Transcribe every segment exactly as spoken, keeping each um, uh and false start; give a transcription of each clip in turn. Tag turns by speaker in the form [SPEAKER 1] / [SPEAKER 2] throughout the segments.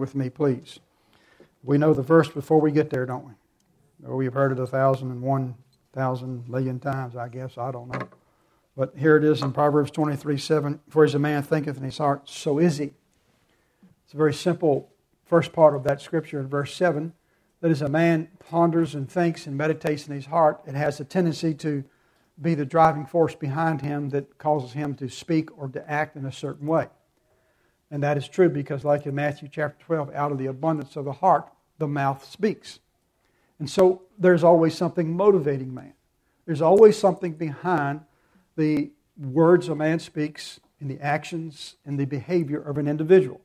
[SPEAKER 1] with me, please. We know the verse before we get there, don't we? Or we've heard it a thousand and one thousand million times, I guess. I don't know. But here it is in Proverbs twenty-three seven. For as a man thinketh in his heart, so is he. It's a very simple first part of that scripture in verse seven. That as a man ponders and thinks and meditates in his heart, it has a tendency to be the driving force behind him that causes him to speak or to act in a certain way. And that is true because, like in Matthew chapter twelve, out of the abundance of the heart, the mouth speaks. And so there's always something motivating man. There's always something behind the words a man speaks and the actions and the behavior of an individual.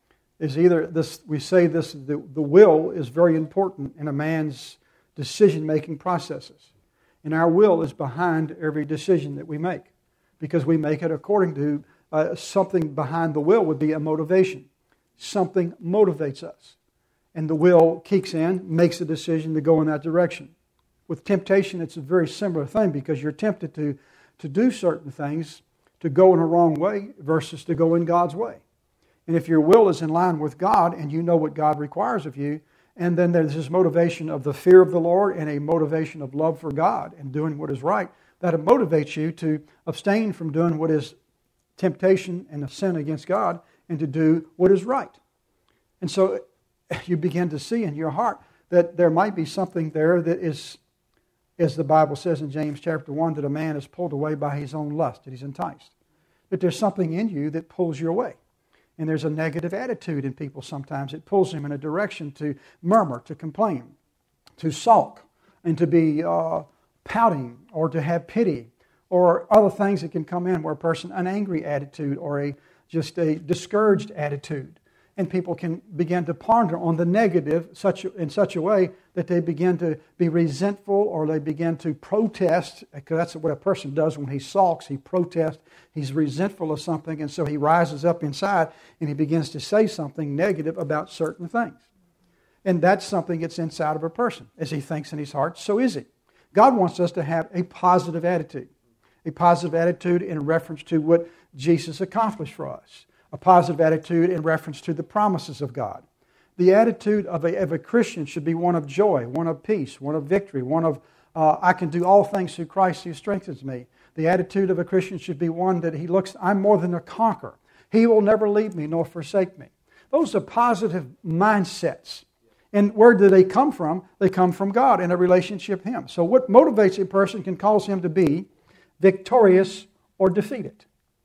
[SPEAKER 1] Is either this we say this the, the will is very important in a man's decision-making processes. And our will is behind every decision that we make because we make it according to uh, something behind the will would be a motivation. Something motivates us. And the will kicks in, makes a decision to go in that direction. With temptation, it's a very similar thing because you're tempted to, to do certain things, to go in a wrong way versus to go in God's way. And if your will is in line with God and you know what God requires of you, and then there's this motivation of the fear of the Lord and a motivation of love for God and doing what is right, that motivates you to abstain from doing what is temptation and a sin against God and to do what is right. And so you begin to see in your heart that there might be something there that is, as the Bible says in James chapter one, that a man is pulled away by his own lust, that he's enticed. That there's something in you that pulls you away. And there's a negative attitude in people sometimes. It pulls them in a direction to murmur, to complain, to sulk, and to be uh, pouting, or to have pity, or other things that can come in where a person, an angry attitude, or a just a discouraged attitude. And people can begin to ponder on the negative such in such a way that they begin to be resentful or they begin to protest, because that's what a person does when he sulks. He protests. He's resentful of something, and so he rises up inside and he begins to say something negative about certain things. And that's something that's inside of a person. As he thinks in his heart, so is he. God wants us to have a positive attitude. A positive attitude in reference to what Jesus accomplished for us. A positive attitude in reference to the promises of God. The attitude of a, of a Christian should be one of joy, one of peace, one of victory, one of, uh, I can do all things through Christ who strengthens me. The attitude of a Christian should be one that he looks, I'm more than a conqueror. He will never leave me nor forsake me. Those are positive mindsets. And where do they come from? They come from God in a relationship with Him. So what motivates a person can cause him to be victorious or defeated.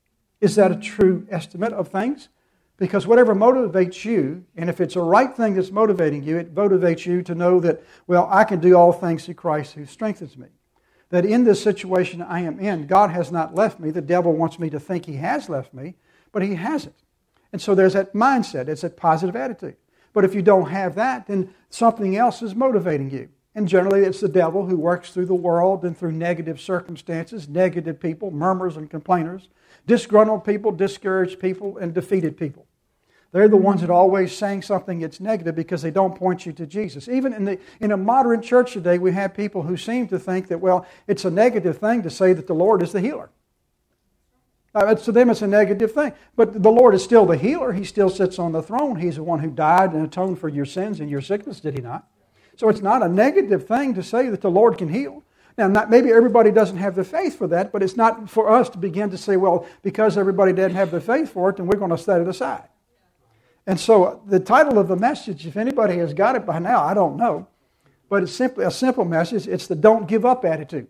[SPEAKER 1] Is that a true estimate of things? Because whatever motivates you, and if it's a right thing that's motivating you, it motivates you to know that, well, I can do all things through Christ who strengthens me. That in this situation I am in, God has not left me. The devil wants me to think He has left me, but He hasn't. And so there's that mindset. It's that positive attitude. But if you don't have that, then something else is motivating you. And generally it's the devil who works through the world and through negative circumstances, negative people, murmurers and complainers, disgruntled people, discouraged people, and defeated people. They're the ones that are always saying something that's negative because they don't point you to Jesus. Even in the in a modern church today, we have people who seem to think that, well, it's a negative thing to say that the Lord is the healer. Uh, to them, it's a negative thing. But the Lord is still the healer. He still sits on the throne. He's the one who died and atoned for your sins and your sickness, did He not? So it's not a negative thing to say that the Lord can heal. Now, not, maybe everybody doesn't have the faith for that, but it's not for us to begin to say, well, because everybody doesn't have the faith for it, then we're going to set it aside. And so the title of the message, if anybody has got it by now, I don't know, but it's simply a simple message. It's the don't give up attitude.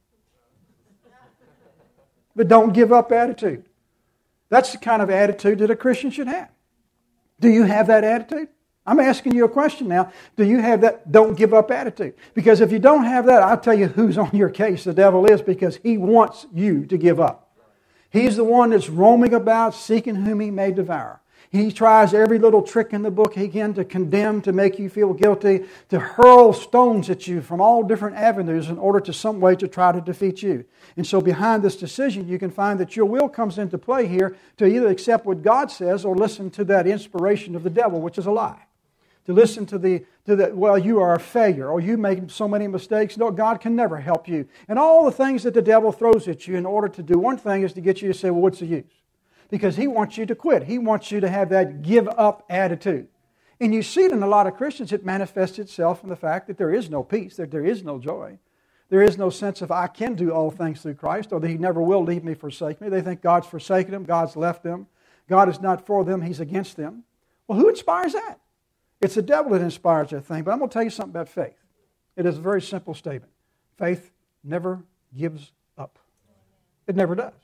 [SPEAKER 1] The don't give up attitude. That's the kind of attitude that a Christian should have. Do you have that attitude? I'm asking you a question now. Do you have that don't give up attitude? Because if you don't have that, I'll tell you who's on your case. The devil is, because he wants you to give up. He's the one that's roaming about seeking whom he may devour. He tries every little trick in the book he can to condemn, to make you feel guilty, to hurl stones at you from all different avenues in order to some way to try to defeat you. And so behind this decision, you can find that your will comes into play here to either accept what God says or listen to that inspiration of the devil, which is a lie. To listen to the, to the, well, you are a failure, or you make so many mistakes. No, God can never help you. And all the things that the devil throws at you in order to do one thing is to get you to say, well, what's the use? Because he wants you to quit. He wants you to have that give up attitude. And you see it in a lot of Christians. It manifests itself in the fact that there is no peace, that there is no joy. There is no sense of I can do all things through Christ, or that He never will leave me, forsake me. They think God's forsaken them, God's left them. God is not for them, He's against them. Well, who inspires that? It's the devil that inspires that thing. But I'm going to tell you something about faith. It is a very simple statement. Faith never gives up. It never does.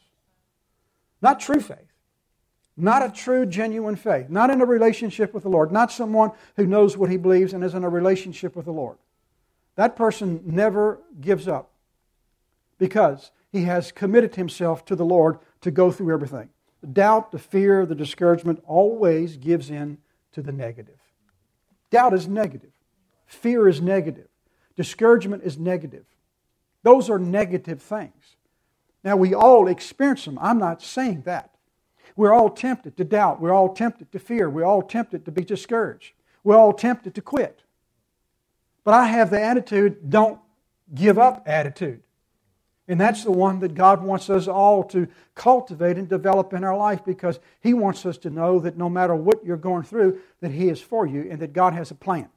[SPEAKER 1] Not true faith. Not a true, genuine faith. Not in a relationship with the Lord. Not someone who knows what he believes and is in a relationship with the Lord. That person never gives up because he has committed himself to the Lord to go through everything. The doubt, the fear, the discouragement always gives in to the negative. Doubt is negative. Fear is negative. Discouragement is negative. Those are negative things. Now, we all experience them. I'm not saying that. We're all tempted to doubt. We're all tempted to fear. We're all tempted to be discouraged. We're all tempted to quit. But I have the attitude, don't give up attitude. And that's the one that God wants us all to cultivate and develop in our life, because He wants us to know that no matter what you're going through, that He is for you and that God has a plan.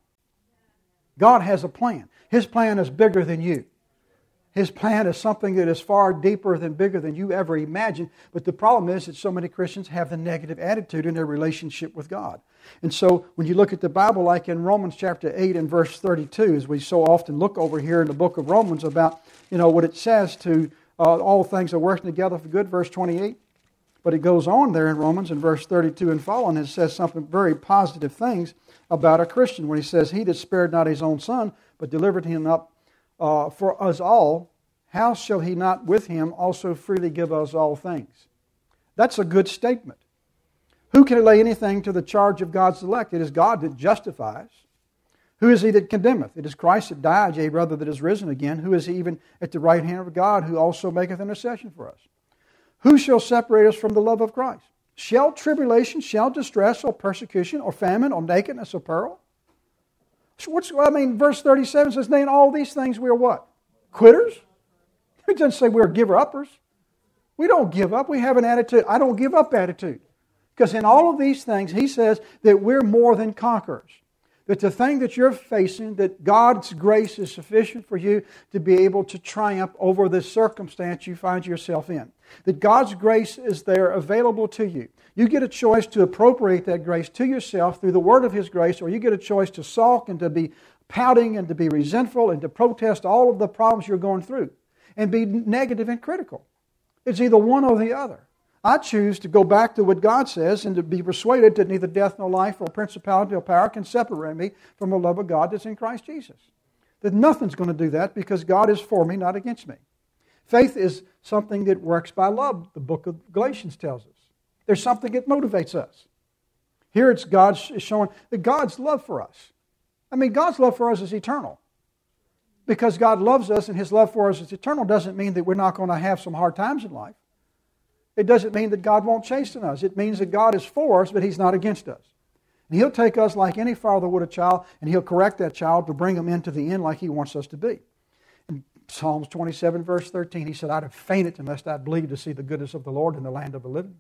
[SPEAKER 1] God has a plan. His plan is bigger than you. His plan is something that is far deeper than bigger than you ever imagined. But the problem is that so many Christians have the negative attitude in their relationship with God. And so when you look at the Bible, like in Romans chapter eight and verse thirty-two, as we so often look over here in the book of Romans about, you know, what it says to uh, all things are working together for good, verse twenty-eight. But it goes on there in Romans in verse thirty-two and following, and it says something very positive things about a Christian when he says, He that spared not His own Son, but delivered Him up Uh, for us all, how shall He not with Him also freely give us all things? That's a good statement. Who can lay anything to the charge of God's elect? It is God that justifies. Who is He that condemneth? It is Christ that died, yea, rather that is risen again. Who is He even at the right hand of God, who also maketh intercession for us? Who shall separate us from the love of Christ? Shall tribulation, shall distress, or persecution, or famine, or nakedness, or peril? What's, I mean, verse thirty-seven says, nay, in all these things we are what? Quitters? It doesn't say we're giver-uppers. We don't give up. We have an attitude, I don't give up attitude. Because in all of these things, he says that we're more than conquerors. That the thing that you're facing, that God's grace is sufficient for you to be able to triumph over this circumstance you find yourself in. That God's grace is there available to you. You get a choice to appropriate that grace to yourself through the word of His grace, or you get a choice to sulk and to be pouting and to be resentful and to protest all of the problems you're going through and be negative and critical. It's either one or the other. I choose to go back to what God says and to be persuaded that neither death nor life or principality or power can separate me from the love of God that's in Christ Jesus. That nothing's going to do that because God is for me, not against me. Faith is something that works by love, the book of Galatians tells us. There's something that motivates us. Here it's God showing that God's love for us. I mean, God's love for us is eternal. Because God loves us and His love for us is eternal doesn't mean that we're not going to have some hard times in life. It doesn't mean that God won't chasten us. It means that God is for us, but He's not against us. And He'll take us like any father would a child, and He'll correct that child to bring them into the end like He wants us to be. In Psalms twenty-seven, verse thirteen, He said, I'd have fainted unless I'd believed to see the goodness of the Lord in the land of the living.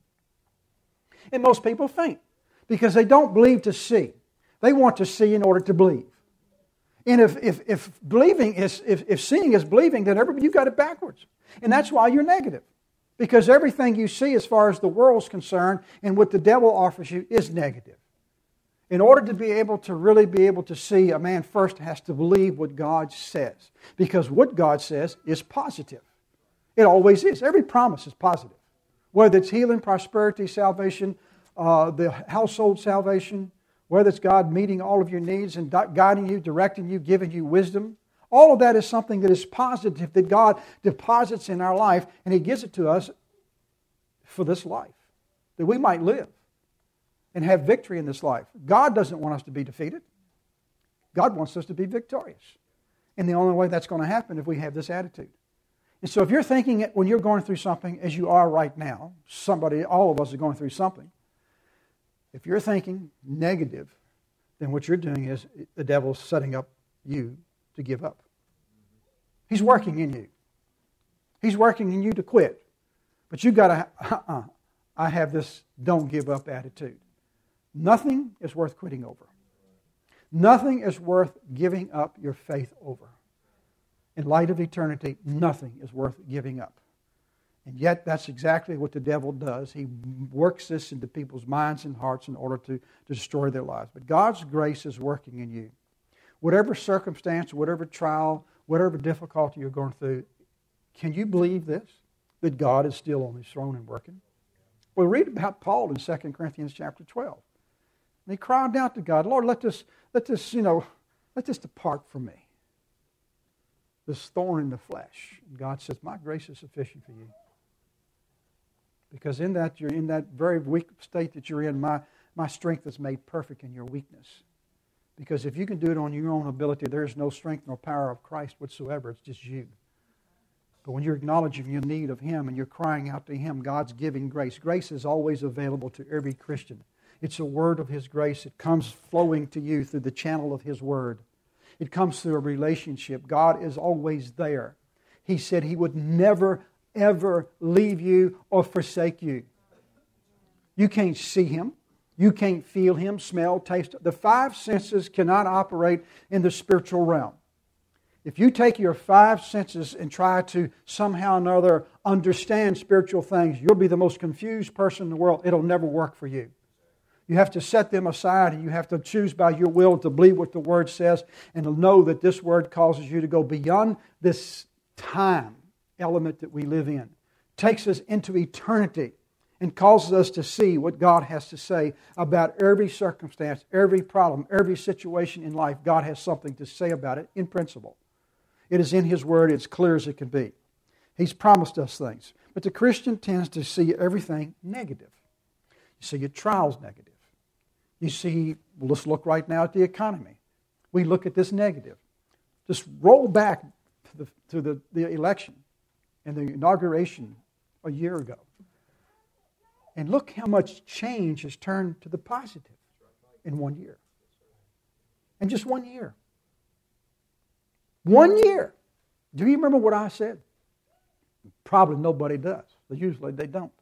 [SPEAKER 1] And most people faint because they don't believe to see. They want to see in order to believe. And if if, if believing is if, if seeing is believing, then everybody you got it backwards. And that's why you're negative. Because everything you see as far as the world's concerned and what the devil offers you is negative. In order to be able to really be able to see, a man first has to believe what God says. Because what God says is positive. It always is. Every promise is positive. Whether it's healing, prosperity, salvation, uh, the household salvation, whether it's God meeting all of your needs and guiding you, directing you, giving you wisdom. All of that is something that is positive that God deposits in our life, and He gives it to us for this life, that we might live and have victory in this life. God doesn't want us to be defeated. God wants us to be victorious. And the only way that's going to happen is if we have this attitude. And so if you're thinking it when you're going through something, as you are right now, somebody, all of us are going through something. If you're thinking negative, then what you're doing is the devil's setting up you to give up. He's working in you. He's working in you to quit. But you've got to, uh-uh, I have this don't give up attitude. Nothing is worth quitting over. Nothing is worth giving up your faith over. In light of eternity, nothing is worth giving up. And yet, that's exactly what the devil does. He works this into people's minds and hearts in order to, to destroy their lives. But God's grace is working in you. Whatever circumstance, whatever trial, whatever difficulty you're going through, can you believe this? That God is still on His throne and working? Well, read about Paul in Second Corinthians chapter twelve. And he cried out to God, Lord, let this, let this, you know, let this depart from me. This thorn in the flesh. And God says, my grace is sufficient for you. Because in that, you're in that very weak state that you're in, my, my strength is made perfect in your weakness. Because if you can do it on your own ability, there is no strength nor power of Christ whatsoever. It's just you. But when you're acknowledging your need of Him and you're crying out to Him, God's giving grace. Grace is always available to every Christian. It's a word of His grace. It comes flowing to you through the channel of His Word. It comes through a relationship. God is always there. He said He would never, ever leave you or forsake you. You can't see Him. You can't feel Him, smell, taste. The five senses cannot operate in the spiritual realm. If you take your five senses and try to somehow or another understand spiritual things, you'll be the most confused person in the world. It'll never work for you. You have to set them aside and you have to choose by your will to believe what the Word says and to know that this Word causes you to go beyond this time element that we live in. Takes us into eternity and causes us to see what God has to say about every circumstance, every problem, every situation in life. God has something to say about it in principle. It is in His Word. It's clear as it can be. He's promised us things. But the Christian tends to see everything negative. You see your trials negative. You see, well, let's look right now at the economy. We look at this negative. Just roll back to the, to the, the election and the inauguration a year ago. And look how much change has turned to the positive in one year. In just one year. One year. Do you remember what I said? Probably nobody does. Usually they don't.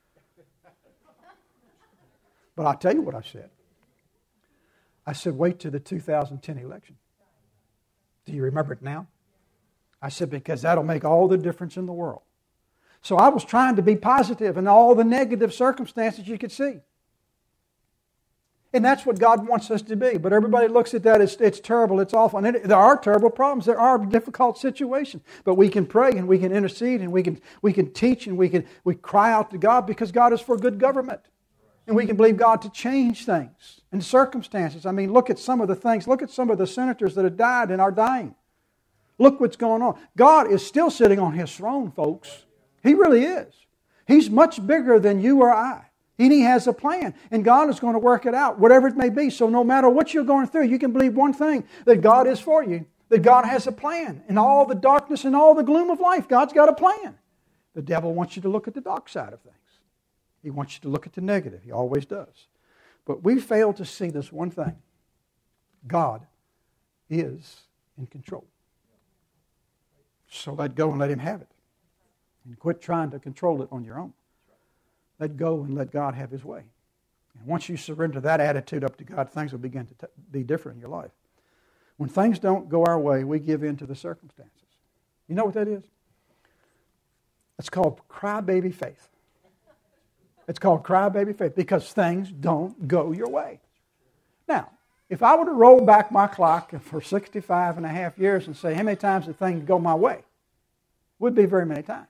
[SPEAKER 1] But I'll tell you what I said. I said, wait till the two thousand ten election. Do you remember it now? I said, because that'll make all the difference in the world. So I was trying to be positive in all the negative circumstances you could see. And that's what God wants us to be. But everybody looks at that, it's, it's terrible, it's awful. And it, there are terrible problems, there are difficult situations. But we can pray and we can intercede and we can, we can teach and we can we cry out to God because God is for good government. And we can believe God to change things and circumstances. I mean, look at some of the things. Look at some of the senators that have died and are dying. Look what's going on. God is still sitting on His throne, folks. He really is. He's much bigger than you or I. And He has a plan. And God is going to work it out, whatever it may be. So no matter what you're going through, you can believe one thing, that God is for you. That God has a plan. In all the darkness and all the gloom of life, God's got a plan. The devil wants you to look at the dark side of things. He wants you to look at the negative. He always does. But we fail to see this one thing. God is in control. So let go and let Him have it. And quit trying to control it on your own. Let go and let God have His way. And once you surrender that attitude up to God, things will begin to t- be different in your life. When things don't go our way, we give in to the circumstances. You know what that is? It's called crybaby faith. It's called crybaby faith because things don't go your way. Now, if I were to roll back my clock for sixty-five and a half years and say, how many times did things go my way? It would be very many times.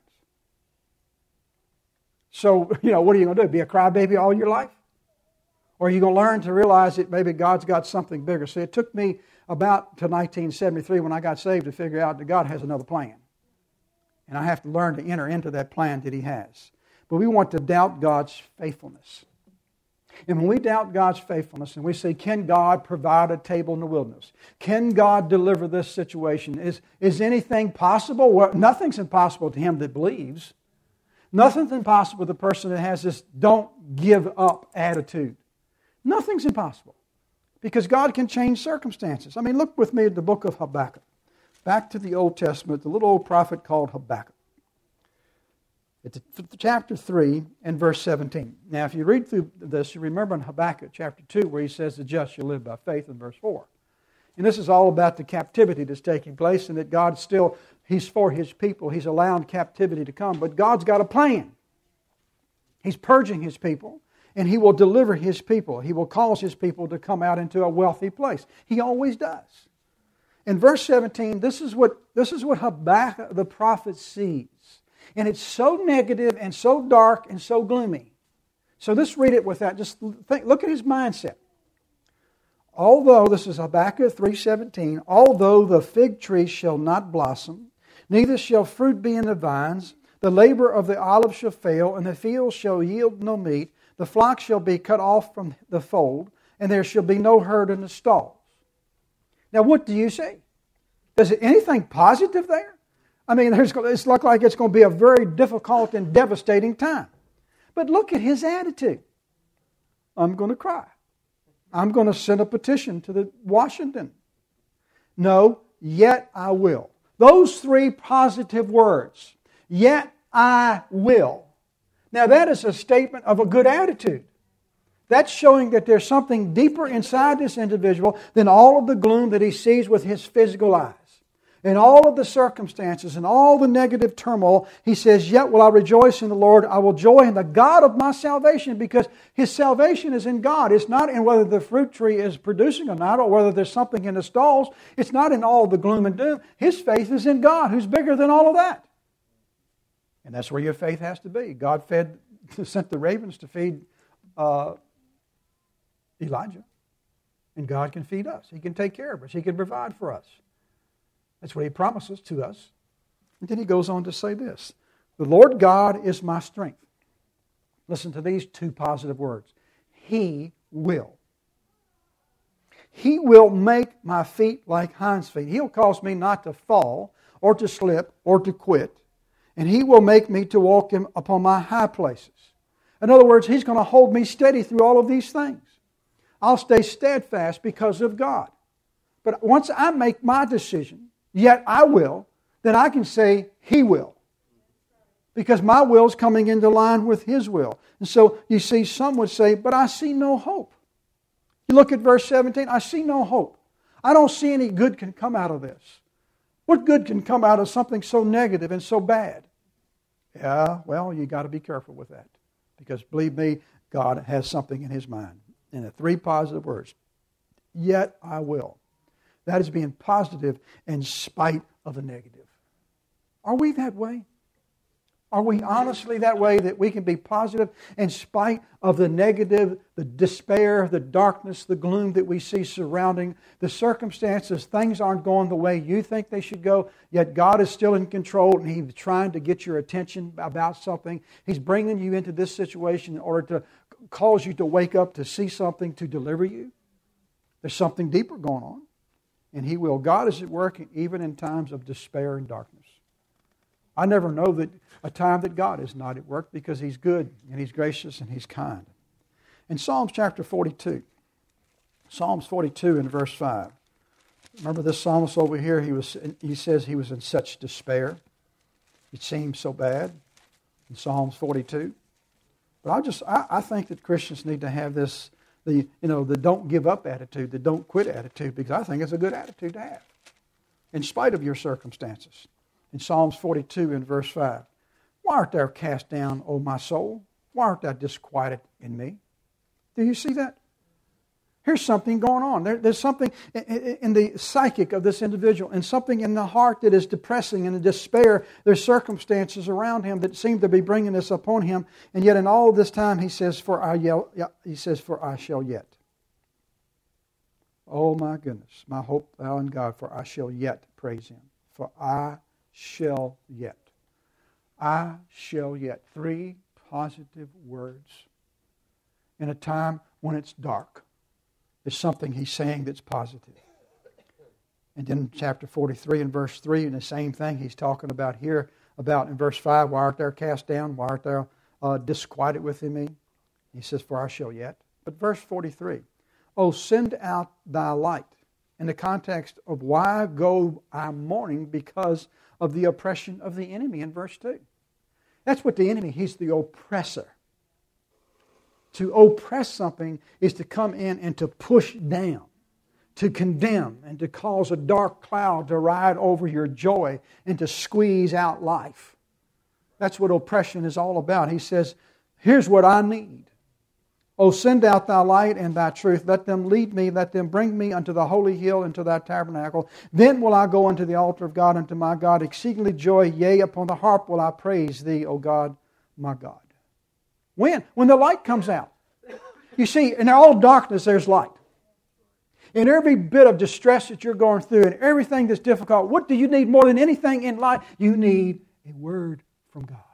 [SPEAKER 1] So, you know, what are you going to do? Be a crybaby all your life? Or are you going to learn to realize that maybe God's got something bigger? See, it took me about to nineteen seventy-three when I got saved to figure out that God has another plan. And I have to learn to enter into that plan that He has. But we want to doubt God's faithfulness. And when we doubt God's faithfulness and we say, can God provide a table in the wilderness? Can God deliver this situation? Is, is anything possible? Well, nothing's impossible to him that believes. Nothing's impossible to the person that has this don't give up attitude. Nothing's impossible. Because God can change circumstances. I mean, look with me at the book of Habakkuk. Back to the Old Testament, the little old prophet called Habakkuk. It's chapter three and verse seventeen. Now, if you read through this, you remember in Habakkuk chapter two where he says the just shall live by faith in verse four. And this is all about the captivity that's taking place, and that God still, He's for His people. He's allowing captivity to come. But God's got a plan. He's purging His people, and He will deliver His people. He will cause His people to come out into a wealthy place. He always does. In verse seventeen, this is what, this is what Habakkuk the prophet sees. And it's so negative and so dark and so gloomy. So let's read it with that. Just think, look at his mindset. Although, this is Habakkuk three seventeen, although the fig tree shall not blossom, neither shall fruit be in the vines, the labor of the olive shall fail, and the field shall yield no meat, the flock shall be cut off from the fold, and there shall be no herd in the stalls. Now, what do you see? Is it anything positive there? I mean, there's, it's look like it's going to be a very difficult and devastating time. But look at his attitude. I'm going to cry. I'm going to send a petition to the Washington. No, yet I will. Those three positive words. Yet I will. Now that is a statement of a good attitude. That's showing that there's something deeper inside this individual than all of the gloom that he sees with his physical eyes. In all of the circumstances and all the negative turmoil, he says, yet will I rejoice in the Lord. I will joy in the God of my salvation, because his salvation is in God. It's not in whether the fruit tree is producing or not, or whether there's something in the stalls. It's not in all the gloom and doom. His faith is in God, who's bigger than all of that. And that's where your faith has to be. God fed, sent the ravens to feed uh, Elijah. And God can feed us. He can take care of us. He can provide for us. That's what He promises to us. And then He goes on to say this. The Lord God is my strength. Listen to these two positive words. He will. He will make my feet like hinds' feet. He'll cause me not to fall or to slip or to quit. And He will make me to walk in, upon my high places. In other words, He's going to hold me steady through all of these things. I'll stay steadfast because of God. But once I make my decision, yet I will, then I can say He will. Because my will is coming into line with His will. And so you see, some would say, but I see no hope. You look at verse seventeen, I see no hope. I don't see any good can come out of this. What good can come out of something so negative and so bad? Yeah, well, you got to be careful with that. Because believe me, God has something in His mind. And the three positive words, yet I will. That is being positive in spite of the negative. Are we that way? Are we honestly that way, that we can be positive in spite of the negative, the despair, the darkness, the gloom that we see surrounding the circumstances? Things aren't going the way you think they should go, yet God is still in control and He's trying to get your attention about something. He's bringing you into this situation in order to cause you to wake up, to see something, to deliver you. There's something deeper going on. And He will. God is at work even in times of despair and darkness. I never know that a time that God is not at work, because He's good and He's gracious and He's kind. In Psalms chapter forty-two, Psalms forty-two and verse five. Remember this psalmist over here, he was he says he was in such despair. It seemed so bad in Psalms forty-two. But I just I, I think that Christians need to have this, the you know, the don't give up attitude, the don't quit attitude, because I think it's a good attitude to have, in spite of your circumstances. In Psalms forty-two and verse five, why art thou cast down, O my soul? Why art thou disquieted in me? Do you see that? Here's something going on. There, there's something in, in the psychic of this individual, and something in the heart that is depressing and in despair. There's circumstances around him that seem to be bringing this upon him, and yet in all this time he says, "For I yell," he says, "For I shall yet." Oh my goodness, my hope thou in God, for I shall yet praise Him. For I shall yet. I shall yet. Three positive words in a time when it's dark. There's something he's saying that's positive. And then chapter forty-three and verse three, and the same thing he's talking about here, about in verse five, why art thou cast down? Why art thou uh, disquieted within me? He says, for I shall yet. But verse forty-three, oh, send out thy light. In the context of why go I mourning? Because of the oppression of the enemy in verse two. That's what the enemy, he's the oppressor. To oppress something is to come in and to push down, to condemn and to cause a dark cloud to ride over your joy and to squeeze out life. That's what oppression is all about. He says, here's what I need. O send out thy light and thy truth. Let them lead me. Let them bring me unto the holy hill, into thy tabernacle. Then will I go unto the altar of God, unto my God, exceedingly joy. Yea, upon the harp will I praise thee, O God, my God. When? When the light comes out. You see, in all darkness there's light. In every bit of distress that you're going through and everything that's difficult, what do you need more than anything in life? You need a word from God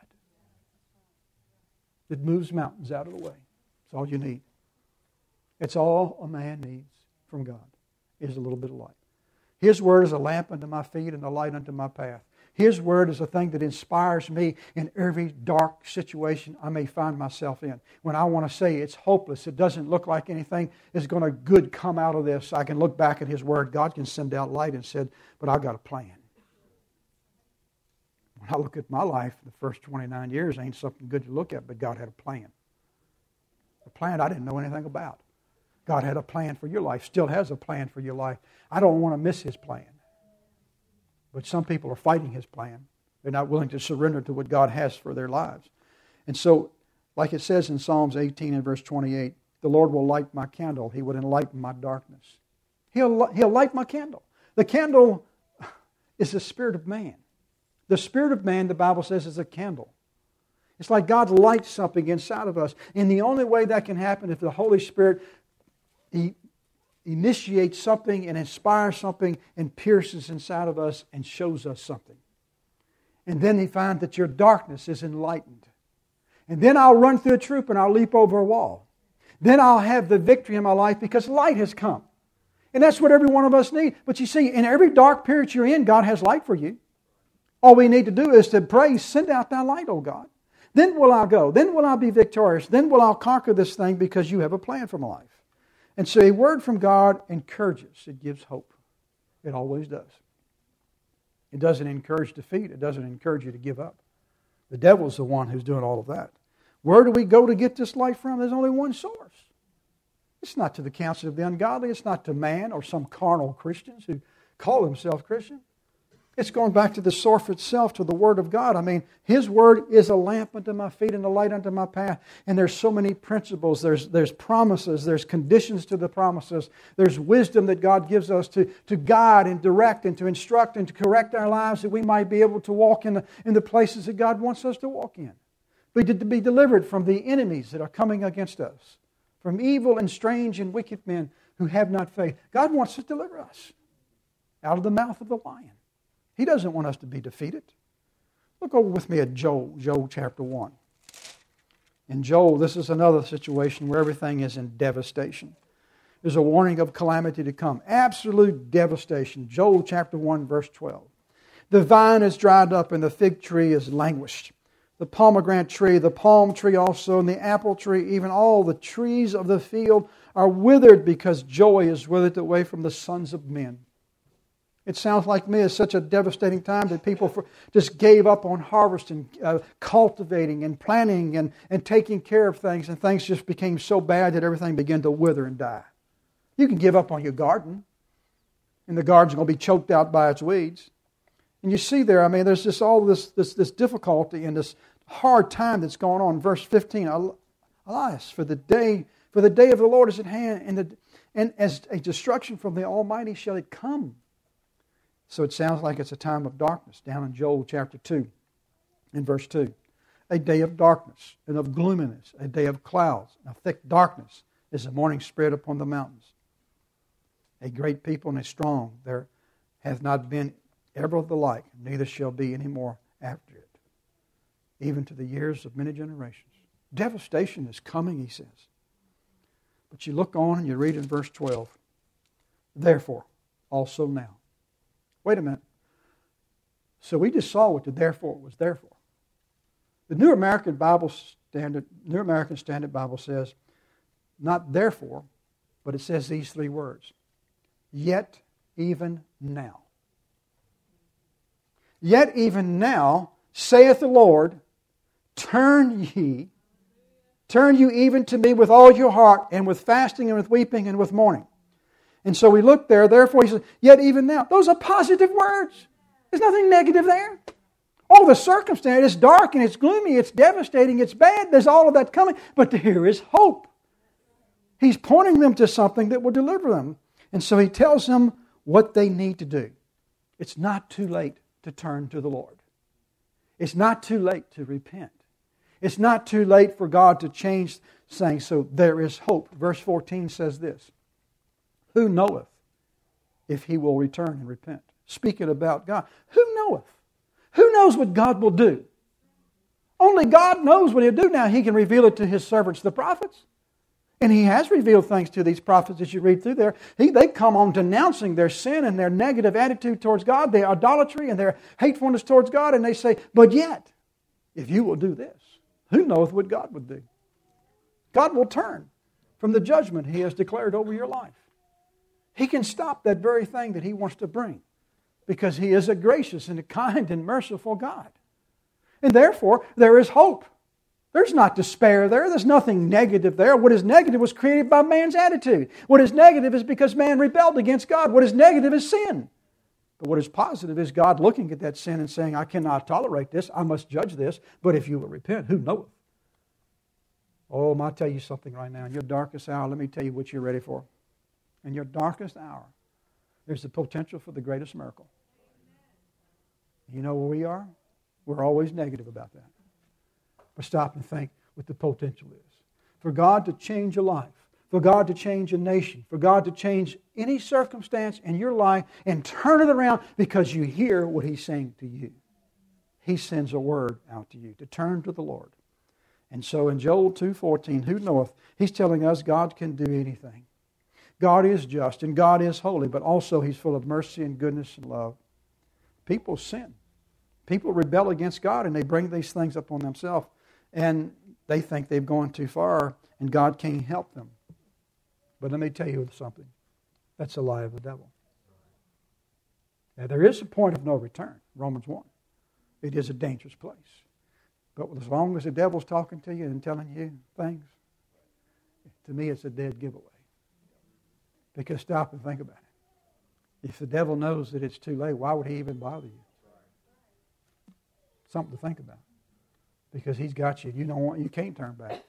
[SPEAKER 1] that moves mountains out of the way. That's all you need. It's all a man needs from God is a little bit of light. His word is a lamp unto my feet and a light unto my path. His word is a thing that inspires me in every dark situation I may find myself in. When I want to say it's hopeless, it doesn't look like anything is going to good come out of this, I can look back at His word. God can send out light and said, but I've got a plan. When I look at my life, the first twenty-nine years ain't something good to look at, but God had a plan. A plan I didn't know anything about. God had a plan for your life, still has a plan for your life. I don't want to miss His plan. But some people are fighting His plan. They're not willing to surrender to what God has for their lives. And so, like it says in Psalms eighteen and verse twenty-eight, the Lord will light my candle. He would enlighten my darkness. He'll, he'll light my candle. The candle is the spirit of man. The spirit of man, the Bible says, is a candle. It's like God lights something inside of us. And the only way that can happen is if the Holy Spirit He initiates something and inspires something and pierces inside of us and shows us something. And then He finds that your darkness is enlightened. And then I'll run through a troop and I'll leap over a wall. Then I'll have the victory in my life because light has come. And that's what every one of us need. But you see, in every dark period you're in, God has light for you. All we need to do is to pray, send out thy light, O God. Then will I go. Then will I be victorious. Then will I conquer this thing because you have a plan for my life. And so a word from God encourages. It gives hope. It always does. It doesn't encourage defeat. It doesn't encourage you to give up. The devil's the one who's doing all of that. Where do we go to get this light from? There's only one source. It's not to the counsel of the ungodly. It's not to man or some carnal Christians who call themselves Christian. It's going back to the source itself, to the Word of God. I mean, His Word is a lamp unto my feet and a light unto my path. And there's so many principles. There's, there's promises. There's conditions to the promises. There's wisdom that God gives us to, to guide and direct and to instruct and to correct our lives that we might be able to walk in the, in the places that God wants us to walk in. We did to be delivered from the enemies that are coming against us, from evil and strange and wicked men who have not faith. God wants to deliver us out of the mouth of the lion. He doesn't want us to be defeated. Look over with me at Joel, Joel chapter one. In Joel, this is another situation where everything is in devastation. There's a warning of calamity to come. Absolute devastation. Joel chapter one, verse twelve. The vine is dried up and the fig tree is languished. The pomegranate tree, the palm tree also, and the apple tree, even all the trees of the field are withered because joy is withered away from the sons of men. It sounds like me it's such a devastating time that people for, just gave up on harvesting, uh, cultivating and planting and, and taking care of things, and things just became so bad that everything began to wither and die. You can give up on your garden, and the garden's going to be choked out by its weeds. And you see there, I mean, there's just all this, this, this difficulty and this hard time that's going on. Verse fifteen, alas, for the day, for the day of the Lord is at hand, and, the, and as a destruction from the Almighty shall it come. So it sounds like it's a time of darkness down in Joel chapter two, in verse two. A day of darkness and of gloominess, a day of clouds, and of thick darkness as the morning spread upon the mountains. A great people and a strong, there hath not been ever the like, neither shall be any more after it, even to the years of many generations. Devastation is coming, he says. But you look on and you read in verse twelve, therefore, also now. Wait a minute. So we just saw what the therefore was there for. The New American Bible Standard, New American Standard Bible says, not therefore, but it says these three words. Yet even now. Yet even now, saith the Lord, turn ye, turn you even to me with all your heart, and with fasting and with weeping and with mourning. And so we look there, therefore he says, yet even now. Those are positive words. There's nothing negative there. Oh, the circumstance, it's dark and it's gloomy, it's devastating, it's bad. There's all of that coming. But here is hope. He's pointing them to something that will deliver them. And so he tells them what they need to do. It's not too late to turn to the Lord. It's not too late to repent. It's not too late for God to change things. So there is hope. Verse fourteen says this. Who knoweth if he will return and repent? Speaking about God. Who knoweth? Who knows what God will do? Only God knows what He'll do. Now He can reveal it to His servants, the prophets. And He has revealed things to these prophets as you read through there. He, they come on denouncing their sin and their negative attitude towards God, their idolatry and their hatefulness towards God. And they say, but yet, if you will do this, who knoweth what God would do? God will turn from the judgment He has declared over your life. He can stop that very thing that He wants to bring because He is a gracious and a kind and merciful God. And therefore, there is hope. There's not despair there. There's nothing negative there. What is negative was created by man's attitude. What is negative is because man rebelled against God. What is negative is sin. But what is positive is God looking at that sin and saying, I cannot tolerate this. I must judge this. But if you will repent, who knoweth? Oh, I'll tell you something right now. In your darkest hour, let me tell you what you're ready for. In your darkest hour, there's the potential for the greatest miracle. You know where we are? We're always negative about that. But stop and think what the potential is. For God to change a life, for God to change a nation, for God to change any circumstance in your life and turn it around because you hear what He's saying to you. He sends a word out to you to turn to the Lord. And so in Joel two fourteen, who knoweth? He's telling us God can do anything. God is just and God is holy, but also He's full of mercy and goodness and love. People sin. People rebel against God and they bring these things upon themselves and they think they've gone too far and God can't help them. But let me tell you something. That's a lie of the devil. Now there is a point of no return, Romans one. It is a dangerous place. But as long as the devil's talking to you and telling you things, to me it's a dead giveaway. Because stop and think about it. If the devil knows that it's too late, why would he even bother you? Something to think about. Because he's got you. You don't want, you can't turn back.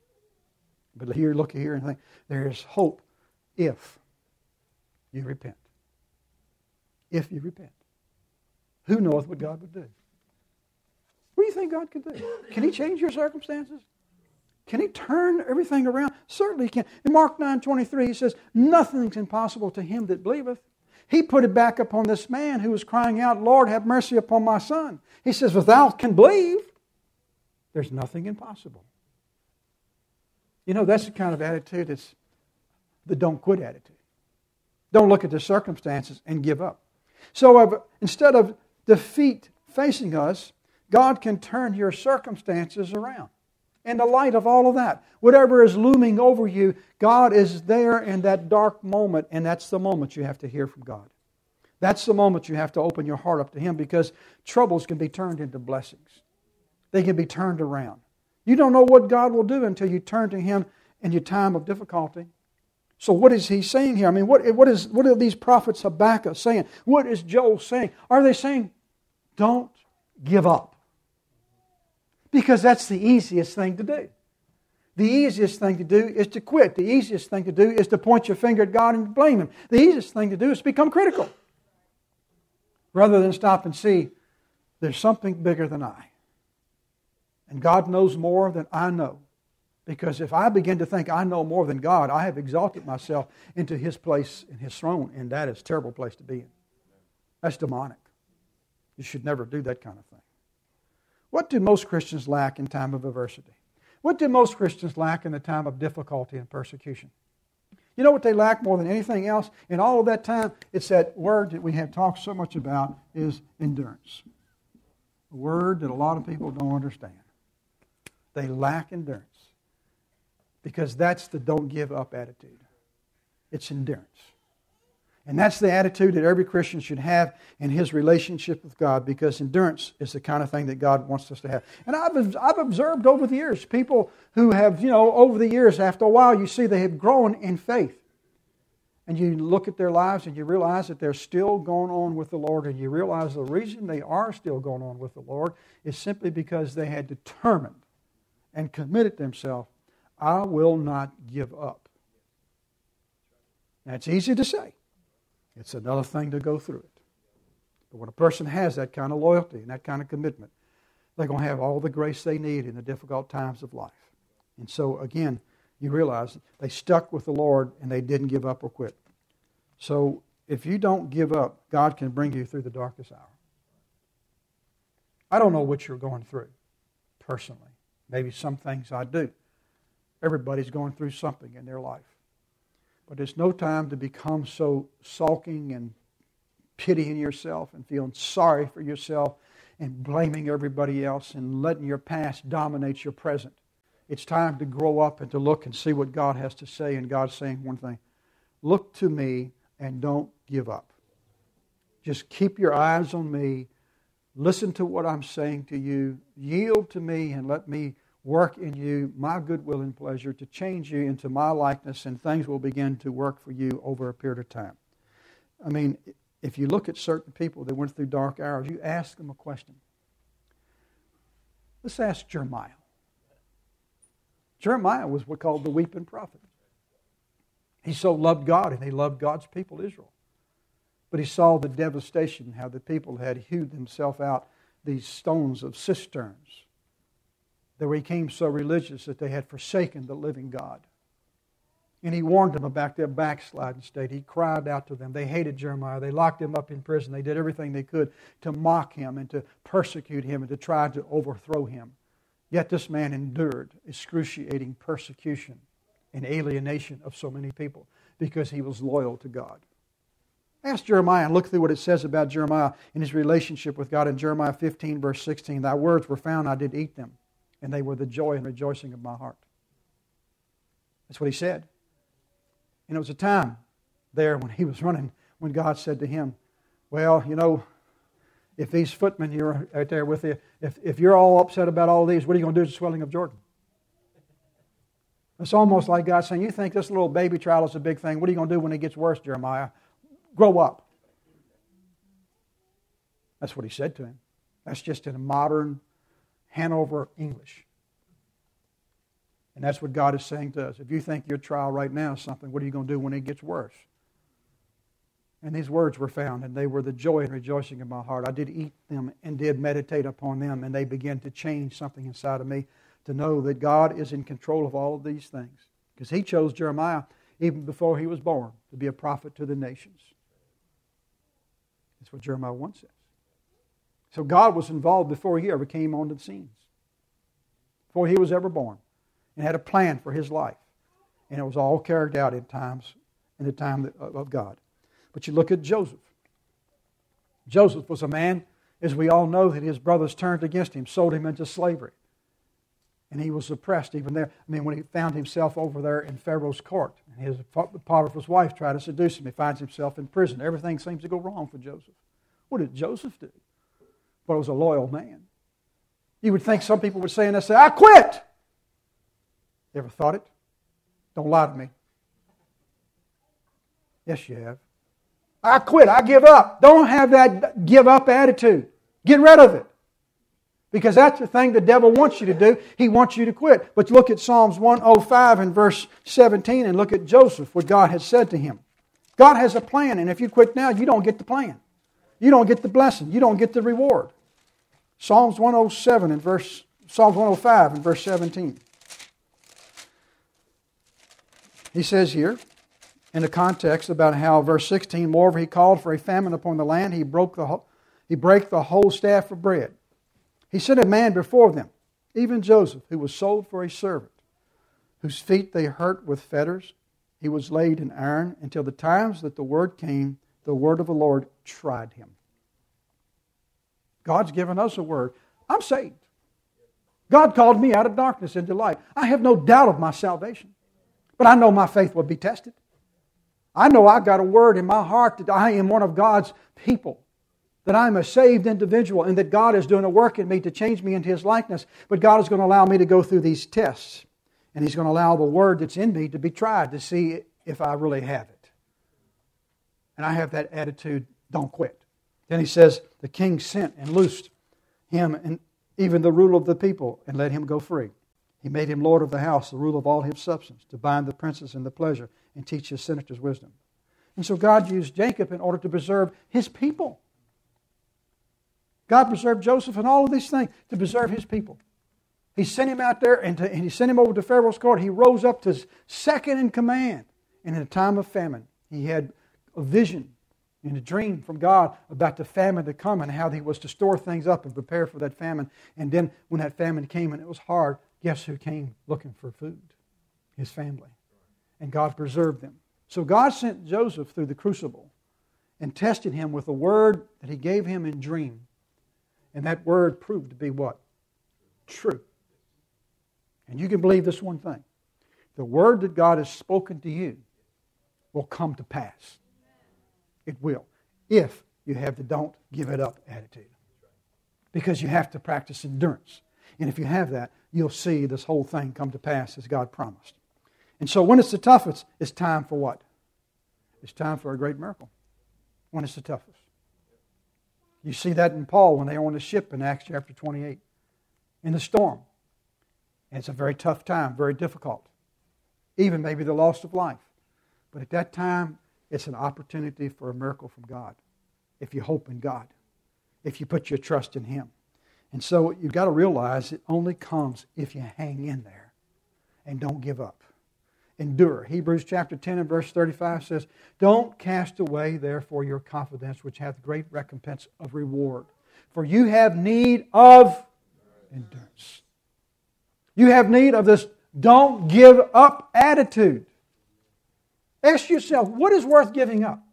[SPEAKER 1] But here, look here and think, there is hope if you repent. If you repent. Who knoweth what God would do? What do you think God could do? Can He change your circumstances? Can He turn everything around? Certainly He can. In Mark nine twenty-three, He says, nothing's impossible to him that believeth. He put it back upon this man who was crying out, Lord, have mercy upon my son. He says, if thou can believe, there's nothing impossible. You know, that's the kind of attitude that's the don't quit attitude. Don't look at the circumstances and give up. So uh, instead of defeat facing us, God can turn your circumstances around. In the light of all of that, whatever is looming over you, God is there in that dark moment, and that's the moment you have to hear from God. That's the moment you have to open your heart up to Him, because troubles can be turned into blessings. They can be turned around. You don't know what God will do until you turn to Him in your time of difficulty. So what is He saying here? I mean, what, what, is, what are these prophets Habakkuk saying? What is Joel saying? Are they saying, don't give up? Because that's the easiest thing to do. The easiest thing to do is to quit. The easiest thing to do is to point your finger at God and blame Him. The easiest thing to do is to become critical. Rather than stop and see, there's something bigger than I. And God knows more than I know. Because if I begin to think I know more than God, I have exalted myself into His place in His throne, and that is a terrible place to be in. That's demonic. You should never do that kind of thing. What do most Christians lack in time of adversity? What do most Christians lack in the time of difficulty and persecution? You know what they lack more than anything else? In all of that time, it's that word that we have talked so much about, is endurance. A word that a lot of people don't understand. They lack endurance. Because that's the don't give up attitude. It's endurance. And that's the attitude that every Christian should have in his relationship with God, because endurance is the kind of thing that God wants us to have. And I've, I've observed over the years, people who have, you know, over the years, after a while, you see they have grown in faith. and you look at their lives and you realize that they're still going on with the Lord, and you realize the reason they are still going on with the Lord is simply because they had determined and committed themselves, I will not give up. Now, it's easy to say. It's another thing to go through it. But when a person has that kind of loyalty and that kind of commitment, they're going to have all the grace they need in the difficult times of life. And so, again, you realize they stuck with the Lord and they didn't give up or quit. So, if you don't give up, God can bring you through the darkest hour. I don't know what you're going through personally. Maybe some things I do. Everybody's going through something in their life. But it's no time to become so sulking and pitying yourself and feeling sorry for yourself and blaming everybody else and letting your past dominate your present. It's time to grow up and to look and see what God has to say. And God's saying one thing. Look to me and don't give up. Just keep your eyes on me. Listen to what I'm saying to you. Yield to me and let me work in you my goodwill and pleasure to change you into my likeness, and things will begin to work for you over a period of time. I mean, if you look at certain people that went through dark hours, you ask them a question. Let's ask Jeremiah. Jeremiah was what's called the weeping prophet. He so loved God, and he loved God's people, Israel. But he saw the devastation, how the people had hewed themselves out these stones of cisterns. They became so religious that they had forsaken the living God. And he warned them about their backsliding state. He cried out to them. They hated Jeremiah. They locked him up in prison. They did everything they could to mock him and to persecute him and to try to overthrow him. Yet this man endured excruciating persecution and alienation of so many people because he was loyal to God. Ask Jeremiah and look through what it says about Jeremiah and his relationship with God in Jeremiah fifteen, verse sixteen. Thy words were found, I did eat them, and they were the joy and rejoicing of my heart. That's what he said. And it was a time there when he was running, when God said to him, well, you know, if these footmen you're out there with you, if, if you're all upset about all these, what are you going to do with the swelling of Jordan? It's almost like God saying, you think this little baby trial is a big thing. What are you going to do when it gets worse, Jeremiah? Grow up. That's what he said to him. That's just in modern Hanover English. And that's what God is saying to us. If you think your trial right now is something, what are you going to do when it gets worse? And these words were found, and they were the joy and rejoicing of my heart. I did eat them and did meditate upon them, and they began to change something inside of me to know that God is in control of all of these things. Because he chose Jeremiah even before he was born to be a prophet to the nations. That's what Jeremiah one says. So God was involved before he ever came onto the scenes. Before he was ever born. And had a plan for his life. And it was all carried out in times, in the time of God. But you look at Joseph. Joseph was a man, as we all know, that his brothers turned against him, sold him into slavery. And he was oppressed even there. I mean, when he found himself over there in Pharaoh's court, and his Potiphar's wife tried to seduce him, he finds himself in prison. Everything seems to go wrong for Joseph. What did Joseph do? Well, he was a loyal man. You would think some people would say, and they say, I quit! You ever thought it? Don't lie to me. Yes, you have. I quit. I give up. Don't have that give up attitude. Get rid of it. Because that's the thing the devil wants you to do. He wants you to quit. But look at Psalms one oh five and verse seventeen and look at Joseph, what God has said to him. God has a plan, and if you quit now, you don't get the plan. You don't get the blessing. You don't get the reward. Psalms one oh seven and verse Psalms one oh five and verse seventeen. He says here, in the context about how verse sixteen, moreover he called for a famine upon the land, he broke the he brake the whole staff of bread. He sent a man before them, even Joseph, who was sold for a servant, whose feet they hurt with fetters. He was laid in iron until the times that the word came, the word of the Lord tried him. God's given us a word. I'm saved. God called me out of darkness into light. I have no doubt of my salvation. But I know my faith will be tested. I know I've got a word in my heart that I am one of God's people. That I'm a saved individual and that God is doing a work in me to change me into His likeness. But God is going to allow me to go through these tests. And He's going to allow the word that's in me to be tried to see if I really have it. And I have that attitude, don't quit. Then he says, the king sent and loosed him and even the ruler of the people and let him go free. He made him lord of the house, the rule of all his substance, to bind the princes in the pleasure and teach his senators wisdom. And so God used Jacob in order to preserve his people. God preserved Joseph and all of these things to preserve his people. He sent him out there and, to, and he sent him over to Pharaoh's court. He rose up to second in command. And in a time of famine, he had a vision and a dream from God about the famine to come and how he was to store things up and prepare for that famine. And then when that famine came and it was hard, guess who came looking for food? His family. And God preserved them. So God sent Joseph through the crucible and tested him with a word that he gave him in dream. And that word proved to be what? True. And you can believe this one thing. The word that God has spoken to you will come to pass. It will. If you have the don't give it up attitude. Because you have to practice endurance. And if you have that, you'll see this whole thing come to pass as God promised. And so when it's the toughest, it's time for what? It's time for a great miracle. When it's the toughest. You see that in Paul when they were on the ship in Acts chapter twenty-eight. In the storm. And it's a very tough time, very difficult. Even maybe the loss of life. But at that time, it's an opportunity for a miracle from God. If you hope in God. If you put your trust in Him. And so you've got to realize it only comes if you hang in there. And don't give up. Endure. Hebrews chapter ten and verse thirty-five says, don't cast away therefore your confidence, which hath great recompense of reward. For you have need of endurance. You have need of this don't give up attitude. Ask yourself, what is worth giving up?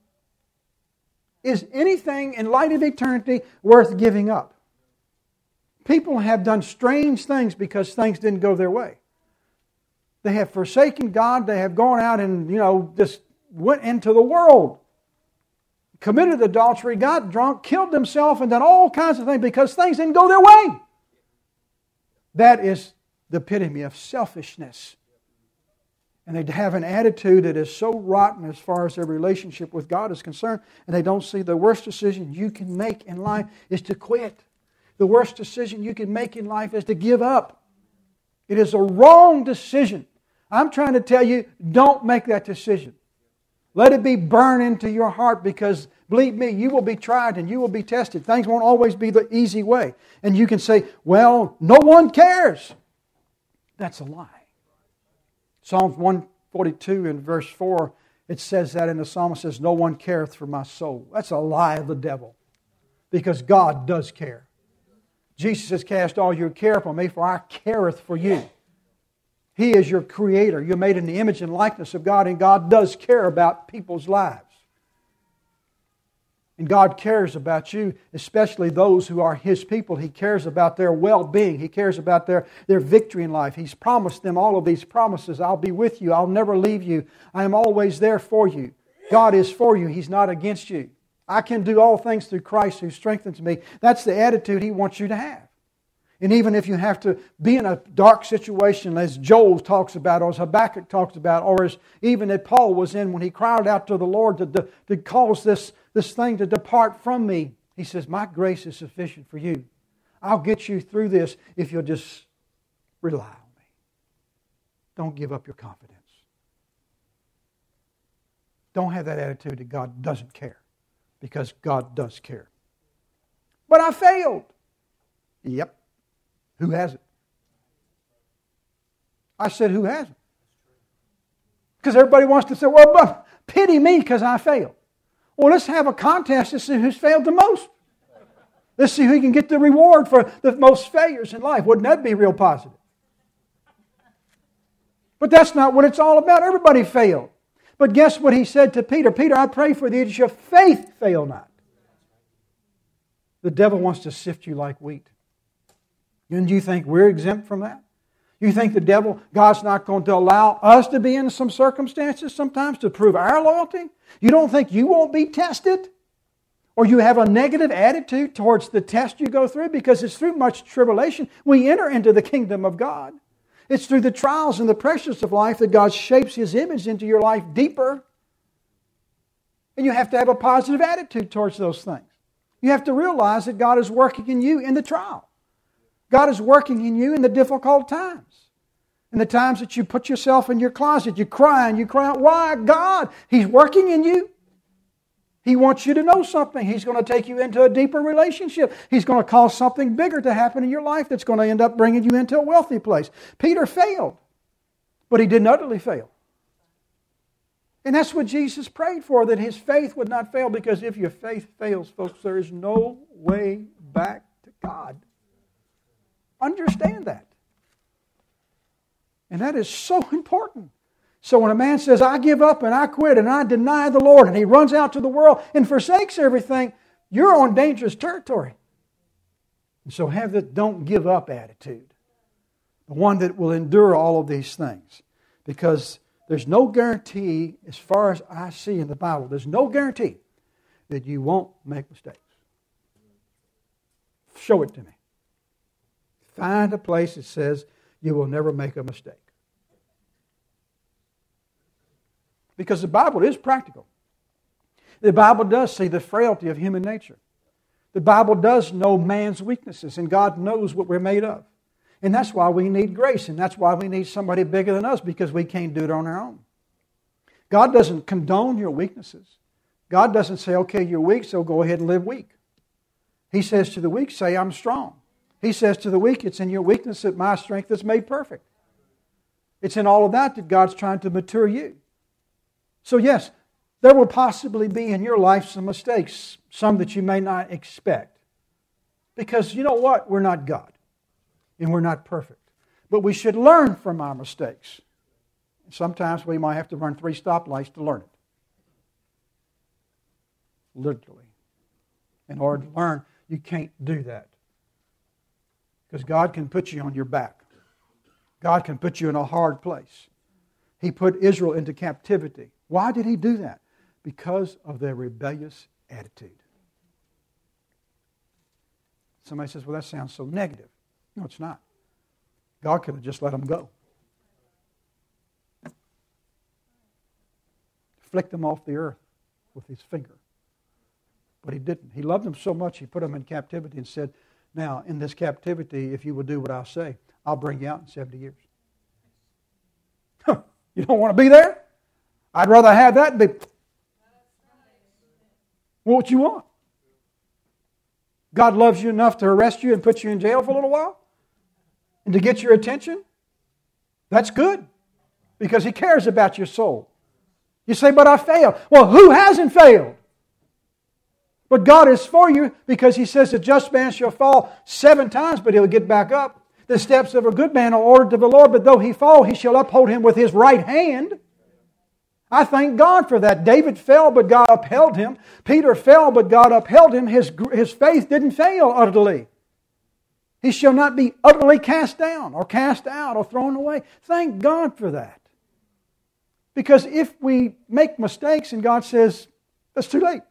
[SPEAKER 1] Is anything in light of eternity worth giving up? People have done strange things because things didn't go their way. They have forsaken God. They have gone out and, you know, just went into the world. Committed adultery, got drunk, killed themselves, and done all kinds of things because things didn't go their way. That is the epitome of selfishness. And they have an attitude that is so rotten as far as their relationship with God is concerned, and they don't see the worst decision you can make in life is to quit. The worst decision you can make in life is to give up. It is a wrong decision. I'm trying to tell you, don't make that decision. Let it be burned into your heart because, believe me, you will be tried and you will be tested. Things won't always be the easy way. And you can say, well, no one cares. That's a lie. Psalms one forty-two and verse four, it says that, and the psalmist says, no one careth for my soul. That's a lie of the devil because God does care. Jesus says, cast all your care upon me, for I careth for you. He is your creator. You're made in the image and likeness of God, and God does care about people's lives. And God cares about you, especially those who are His people. He cares about their well-being. He cares about their, their victory in life. He's promised them all of these promises. I'll be with you. I'll never leave you. I am always there for you. God is for you. He's not against you. I can do all things through Christ who strengthens me. That's the attitude He wants you to have. And even if you have to be in a dark situation, as Joel talks about, or as Habakkuk talks about, or as even that Paul was in when he cried out to the Lord to, to, to cause this, this thing to depart from me, he says, my grace is sufficient for you. I'll get you through this if you'll just rely on me. Don't give up your confidence. Don't have that attitude that God doesn't care, because God does care. But I failed. Yep. Who hasn't? I said, who hasn't? Because everybody wants to say, well, pity me because I failed. Well, let's have a contest to see who's failed the most. Let's see who can get the reward for the most failures in life. Wouldn't that be real positive? But that's not what it's all about. Everybody failed. But guess what He said to Peter? Peter, I pray for thee that your faith fail not. The devil wants to sift you like wheat. And you think we're exempt from that? You think the devil, God's not going to allow us to be in some circumstances sometimes to prove our loyalty? You don't think you won't be tested? Or you have a negative attitude towards the test you go through? Because it's through much tribulation we enter into the kingdom of God. It's through the trials and the pressures of life that God shapes His image into your life deeper. And you have to have a positive attitude towards those things. You have to realize that God is working in you in the trial. God is working in you in the difficult times. In the times that you put yourself in your closet, you cry and you cry out, why? God, He's working in you. He wants you to know something. He's going to take you into a deeper relationship. He's going to cause something bigger to happen in your life that's going to end up bringing you into a wealthy place. Peter failed, but he didn't utterly fail. And that's what Jesus prayed for, that his faith would not fail, because if your faith fails, folks, there is no way back to God. Understand that. And that is so important. So when a man says, I give up and I quit and I deny the Lord, and he runs out to the world and forsakes everything, you're on dangerous territory. And so have the don't give up attitude. The one that will endure all of these things. Because there's no guarantee, as far as I see in the Bible, there's no guarantee that you won't make mistakes. Show it to me. Find a place that says you will never make a mistake. Because the Bible is practical. The Bible does see the frailty of human nature. The Bible does know man's weaknesses, and God knows what we're made of. And that's why we need grace, and that's why we need somebody bigger than us, because we can't do it on our own. God doesn't condone your weaknesses. God doesn't say, okay, you're weak, so go ahead and live weak. He says to the weak, say, I'm strong. He says to the weak, it's in your weakness that my strength is made perfect. It's in all of that that God's trying to mature you. So yes, there will possibly be in your life some mistakes, some that you may not expect. Because you know what? We're not God. And we're not perfect. But we should learn from our mistakes. Sometimes we might have to run three stoplights to learn it. Literally. In order to learn, you can't do that. Because God can put you on your back. God can put you in a hard place. He put Israel into captivity. Why did He do that? Because of their rebellious attitude. Somebody says, well, that sounds so negative. No, it's not. God could have just let them go. Flicked them off the earth with His finger. But He didn't. He loved them so much, He put them in captivity and said, now, in this captivity, if you will do what I say, I'll bring you out in seventy years. You don't want to be there? I'd rather have that and be... What you want? God loves you enough to arrest you and put you in jail for a little while? And to get your attention? That's good. Because He cares about your soul. You say, but I failed. Well, who hasn't failed? But God is for you, because He says the just man shall fall seven times, but he'll get back up. The steps of a good man are ordered of the Lord, but though he fall, He shall uphold him with His right hand. I thank God for that. David fell, but God upheld him. Peter fell, but God upheld him. His, his faith didn't fail utterly. He shall not be utterly cast down or cast out or thrown away. Thank God for that. Because if we make mistakes and God says, that's too late.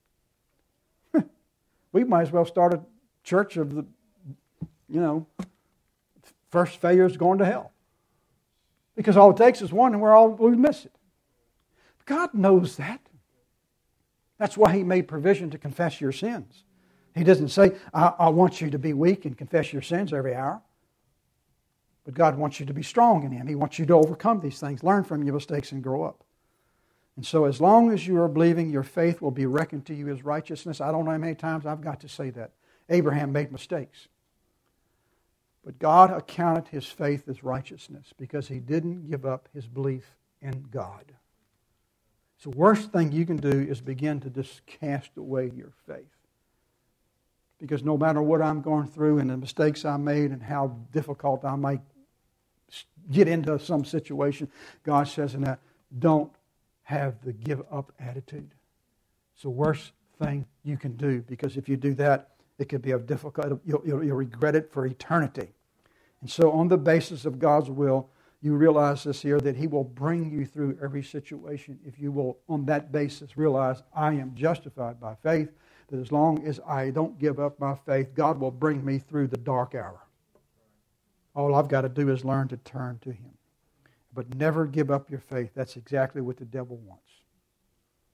[SPEAKER 1] We might as well start a church of the, you know, first failure is going to hell. Because all it takes is one and we're all, we miss it. God knows that. That's why He made provision to confess your sins. He doesn't say, I, I want you to be weak and confess your sins every hour. But God wants you to be strong in Him. He wants you to overcome these things, learn from your mistakes and grow up. And so as long as you are believing, your faith will be reckoned to you as righteousness. I don't know how many times I've got to say that. Abraham made mistakes. But God accounted his faith as righteousness because he didn't give up his belief in God. So the worst thing you can do is begin to just cast away your faith. Because no matter what I'm going through and the mistakes I made and how difficult I might get into some situation, God says in that, don't have the give up attitude. It's the worst thing you can do, because if you do that, it could be a difficult, you'll, you'll, you'll regret it for eternity. And so on the basis of God's will, you realize this here, that He will bring you through every situation if you will, on that basis, realize I am justified by faith, that as long as I don't give up my faith, God will bring me through the dark hour. All I've got to do is learn to turn to Him. But never give up your faith. That's exactly what the devil wants.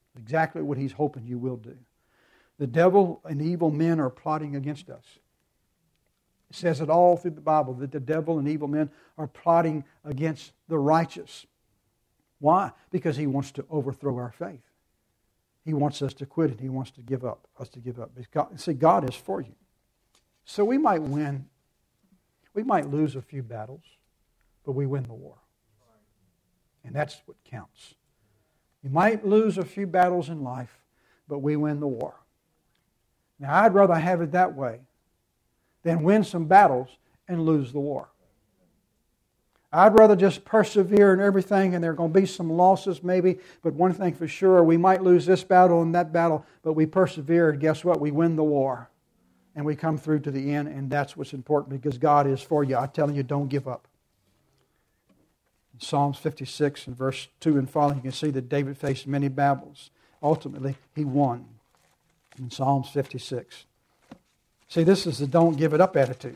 [SPEAKER 1] Exactly what he's hoping you will do. The devil and evil men are plotting against us. It says it all through the Bible that the devil and evil men are plotting against the righteous. Why? Because he wants to overthrow our faith. He wants us to quit it. He wants to give up, us to give up. God, see, God is for you. So we might win. We might lose a few battles, but we win the war. And that's what counts. You might lose a few battles in life, but we win the war. Now, I'd rather have it that way than win some battles and lose the war. I'd rather just persevere in everything, and there are going to be some losses maybe, but one thing for sure, we might lose this battle and that battle, but we persevere, and guess what? We win the war. And we come through to the end, and that's what's important because God is for you. I'm telling you, don't give up. In Psalms fifty-six and verse two and following, you can see that David faced many battles. Ultimately, he won in Psalms fifty-six. See, this is the don't give it up attitude.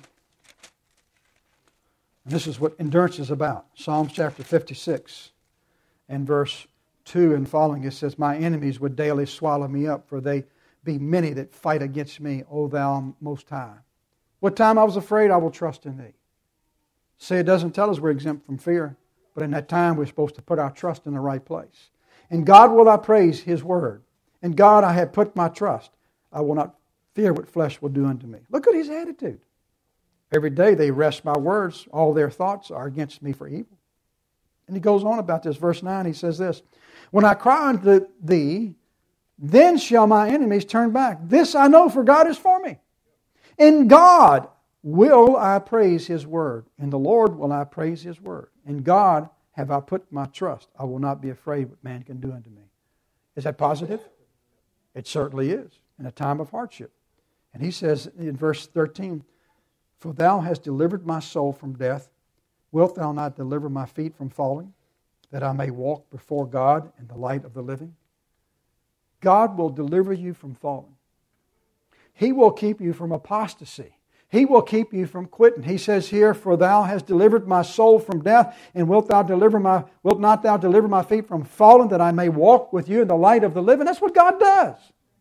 [SPEAKER 1] And this is what endurance is about. Psalms chapter fifty-six and verse two and following, it says, my enemies would daily swallow me up, for they be many that fight against me, O thou Most High. What time I was afraid, I will trust in thee. See, it doesn't tell us we're exempt from fear, but in that time we're supposed to put our trust in the right place. In God will I praise His word. In God I have put my trust. I will not fear what flesh will do unto me. Look at his attitude. Every day they wrest my words. All their thoughts are against me for evil. And he goes on about this. Verse nine, he says this, when I cry unto thee, then shall my enemies turn back. This I know, for God is for me. In God will I praise His word. In the Lord will I praise His word. In God have I put my trust. I will not be afraid what man can do unto me. Is that positive? It certainly is, in a time of hardship. And he says in verse thirteen, for thou hast delivered my soul from death. Wilt thou not deliver my feet from falling, that I may walk before God in the light of the living? God will deliver you from falling. He will keep you from apostasy. He will keep you from quitting. He says here, for thou hast delivered my soul from death, and wilt thou deliver my wilt not thou deliver my feet from falling, that I may walk with you in the light of the living? That's what God does.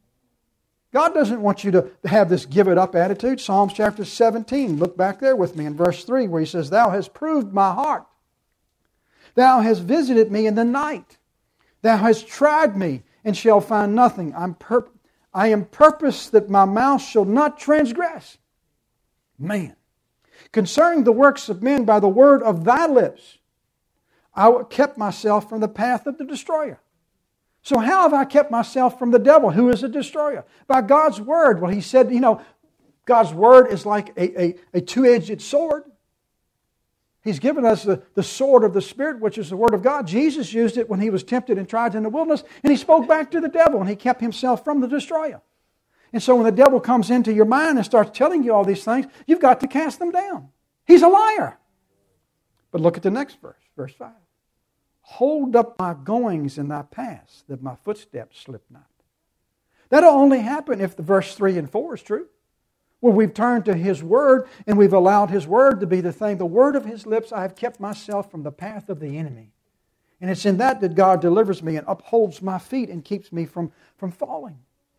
[SPEAKER 1] God doesn't want you to have this give it up attitude. Psalms chapter seventeen, look back there with me in verse three, where he says, thou hast proved my heart. Thou hast visited me in the night. Thou hast tried me, and shall find nothing. I'm pur- I am purpose that my mouth shall not transgress. Man, concerning the works of men by the word of thy lips, I kept myself from the path of the destroyer. So how have I kept myself from the devil, who is a destroyer? By God's word. Well, he said, you know, God's word is like a, a, a two-edged sword. He's given us the, the sword of the Spirit, which is the Word of God. Jesus used it when He was tempted and tried in the wilderness, and He spoke back to the devil, and He kept Himself from the destroyer. And so when the devil comes into your mind and starts telling you all these things, you've got to cast them down. He's a liar. But look at the next verse, verse five. Hold up my goings in thy paths, that my footsteps slip not. That'll only happen if the verse three and four is true. Where we've turned to His Word and we've allowed His Word to be the thing. The word of His lips, I have kept myself from the path of the enemy. And it's in that that God delivers me and upholds my feet and keeps me from, from falling.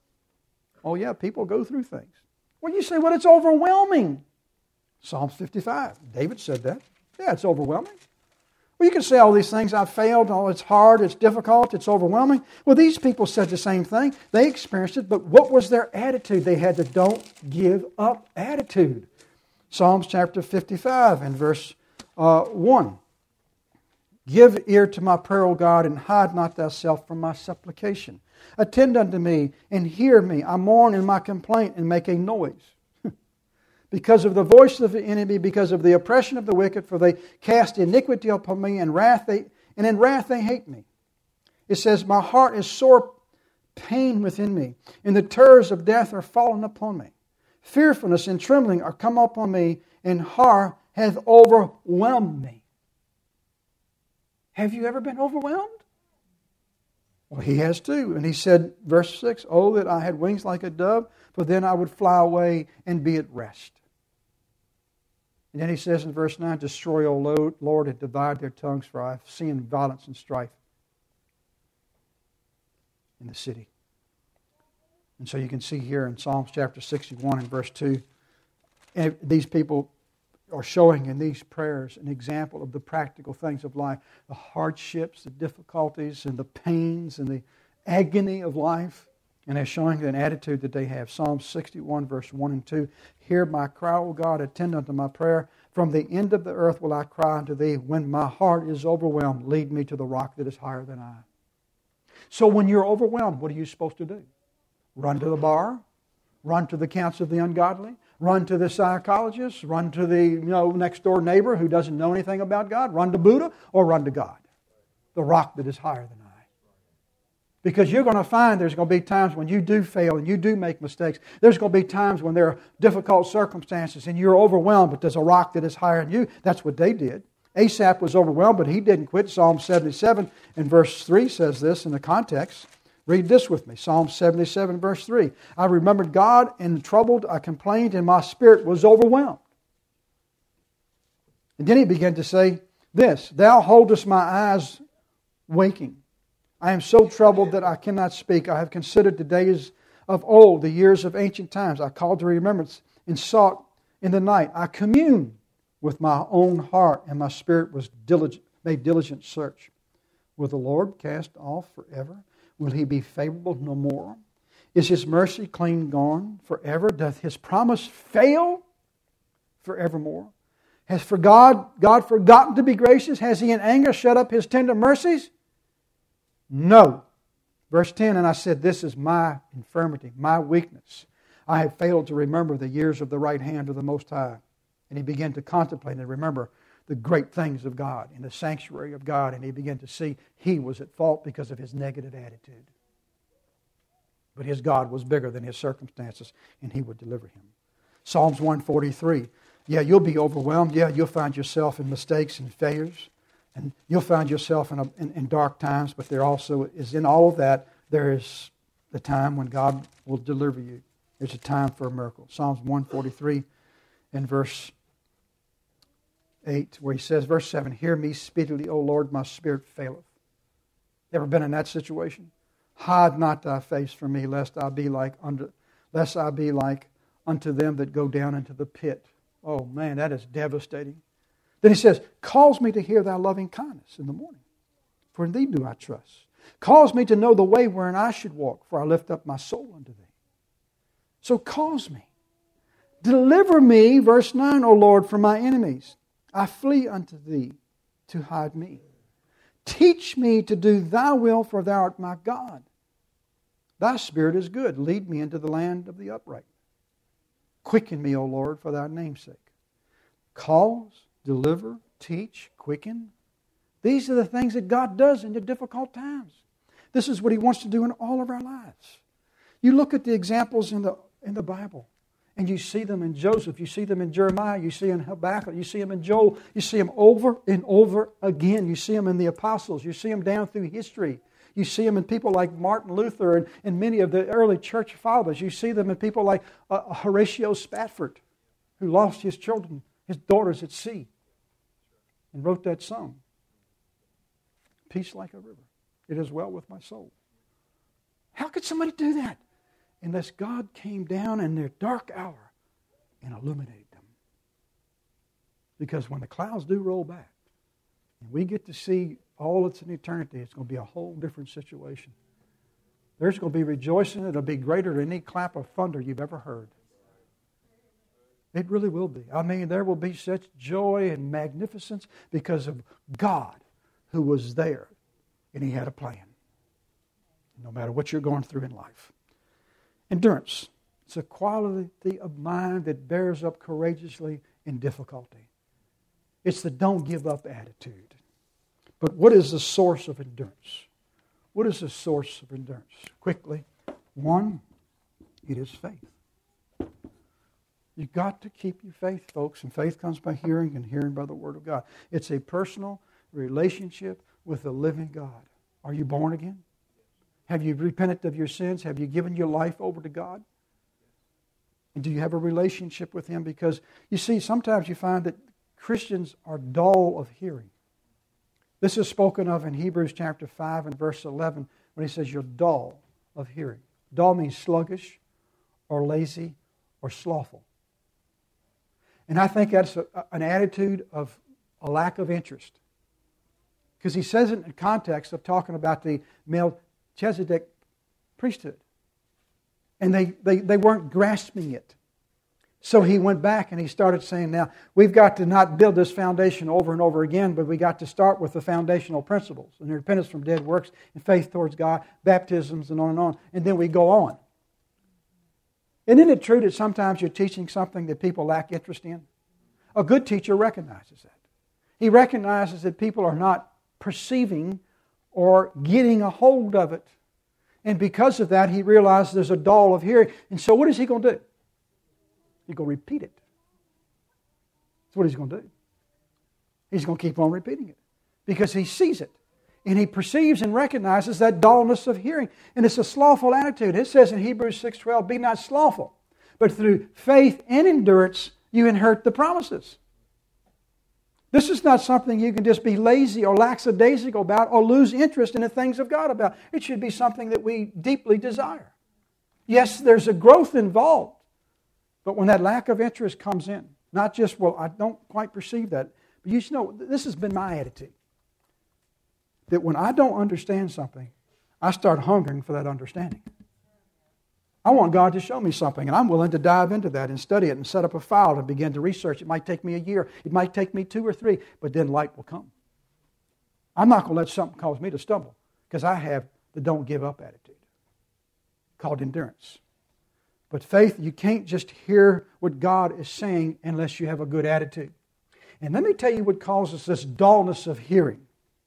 [SPEAKER 1] Oh yeah, people go through things. Well, you say, well, it's overwhelming. Psalms fifty-five, David said that. Yeah, it's overwhelming. Well, you can say all these things, I've failed, oh, it's hard, it's difficult, it's overwhelming. Well, these people said the same thing. They experienced it, but what was their attitude? They had the don't give up attitude. Psalms chapter fifty-five and verse uh, one. Give ear to my prayer, O God, and hide not thyself from my supplication. Attend unto me and hear me. I mourn in my complaint and make a noise. Because of the voice of the enemy, because of the oppression of the wicked, for they cast iniquity upon me, and wrath they and in wrath they hate me. It says, my heart is sore pain within me, and the terrors of death are fallen upon me. Fearfulness and trembling are come upon me, and horror hath overwhelmed me. Have you ever been overwhelmed? Well, he has too. And he said, verse six, oh, that I had wings like a dove, for then I would fly away and be at rest. And then he says in verse nine, destroy, O Lord, and divide their tongues, for I have seen violence and strife. in the city. And so you can see here in Psalms chapter sixty-one and verse two, and these people are showing in these prayers an example of the practical things of life, the hardships, the difficulties, and the pains, and the agony of life. And they're showing an attitude that they have. Psalm sixty-one, verse one and two. Hear my cry, O God, attend unto my prayer. From the end of the earth will I cry unto thee. When my heart is overwhelmed, lead me to the rock that is higher than I. So when you're overwhelmed, what are you supposed to do? Run to the bar? Run to the counts of the ungodly? Run to the psychologist? Run to the you know next door neighbor who doesn't know anything about God? Run to Buddha or run to God? The rock that is higher than I. Because you're going to find there's going to be times when you do fail and you do make mistakes. There's going to be times when there are difficult circumstances and you're overwhelmed, but there's a rock that is higher than you. That's what they did. Asaph was overwhelmed, but he didn't quit. Psalm seventy-seven and verse three says this in the context. Read this with me. Psalm seventy-seven verse three. I remembered God and troubled, I complained, and my spirit was overwhelmed. And then he began to say this, Thou holdest my eyes waking. I am so troubled that I cannot speak. I have considered the days of old, the years of ancient times. I called to remembrance and sought in the night. I communed with my own heart, and my spirit was diligent, made diligent search. Will the Lord cast off forever? Will He be favorable no more? Is His mercy clean gone forever? Doth His promise fail forevermore? Has for God, God forgotten to be gracious? Has He in anger shut up His tender mercies? No. Verse ten, and I said, This is my infirmity, my weakness. I have failed to remember the years of the right hand of the Most High. And he began to contemplate and remember the great things of God in the sanctuary of God. And he began to see he was at fault because of his negative attitude. But his God was bigger than his circumstances, and He would deliver him. Psalms one forty-three. Yeah, you'll be overwhelmed. Yeah, you'll find yourself in mistakes and failures. And you'll find yourself in, a, in, in dark times, but there also is, in all of that, there is the time when God will deliver you. There's a time for a miracle. Psalms one forty-three and verse eight, where he says, verse seven, Hear me speedily, O Lord, my spirit faileth. Ever been in that situation? Hide not thy face from me, lest I be like under, lest I be like unto them that go down into the pit. Oh man, that is devastating. Then he says, Cause me to hear thy loving kindness in the morning, for in thee do I trust. Cause me to know the way wherein I should walk, for I lift up my soul unto thee. So cause me. Deliver me, verse nine, O Lord, from my enemies. I flee unto thee to hide me. Teach me to do thy will, for thou art my God. Thy spirit is good. Lead me into the land of the upright. Quicken me, O Lord, for thy name's sake. Cause, deliver, teach, quicken. These are the things that God does in the difficult times. This is what He wants to do in all of our lives. You look at the examples in the in the Bible, and you see them in Joseph, you see them in Jeremiah, you see them in Habakkuk, you see them in Joel, you see them over and over again. You see them in the apostles, you see them down through history. You see them in people like Martin Luther and, and many of the early church fathers. You see them in people like uh, Horatio Spafford, who lost his children, his daughters at sea, and wrote that song, Peace like a river. It is well with my soul. How could somebody do that? Unless God came down in their dark hour and illuminated them. Because when the clouds do roll back, and we get to see all that's in eternity, it's going to be a whole different situation. There's going to be rejoicing that'll be greater than any clap of thunder you've ever heard. It really will be. I mean, there will be such joy and magnificence because of God who was there, and He had a plan. No matter what you're going through in life. Endurance. It's a quality of mind that bears up courageously in difficulty. It's the don't give up attitude. But what is the source of endurance? What is the source of endurance? Quickly. One, it is faith. You've got to keep your faith, folks. And faith comes by hearing, and hearing by the Word of God. It's a personal relationship with the living God. Are you born again? Have you repented of your sins? Have you given your life over to God? And do you have a relationship with Him? Because, you see, sometimes you find that Christians are dull of hearing. This is spoken of in Hebrews chapter five and verse eleven when he says you're dull. of hearing. Dull means sluggish or lazy or slothful. And I think that's a, an attitude of a lack of interest. Because he says it in the context of talking about the Melchizedek priesthood. And they, they, they weren't grasping it. So he went back and he started saying, now, we've got to not build this foundation over and over again, but we got to start with the foundational principles. And repentance from dead works and faith towards God, baptisms and on and on. And then we go on. And isn't it true that sometimes you're teaching something that people lack interest in? A good teacher recognizes that. He recognizes that people are not perceiving or getting a hold of it. And because of that, he realizes there's a dull of hearing. And so what is he going to do? He's going to repeat it. That's what he's going to do. He's going to keep on repeating it. Because he sees it. And he perceives and recognizes that dullness of hearing. And it's a slothful attitude. It says in Hebrews six twelve, be not slothful, but through faith and endurance you inherit the promises. This is not something you can just be lazy or lackadaisical about or lose interest in the things of God about. It should be something that we deeply desire. Yes, there's a growth involved. But when that lack of interest comes in, not just, well, I don't quite perceive that. But you should know, this has been my attitude. That when I don't understand something, I start hungering for that understanding. I want God to show me something, and I'm willing to dive into that and study it and set up a file and begin to research. It might take me a year. It might take me two or three, but then light will come. I'm not going to let something cause me to stumble because I have the don't give up attitude called endurance. But faith, you can't just hear what God is saying unless you have a good attitude. And let me tell you what causes this dullness of hearing.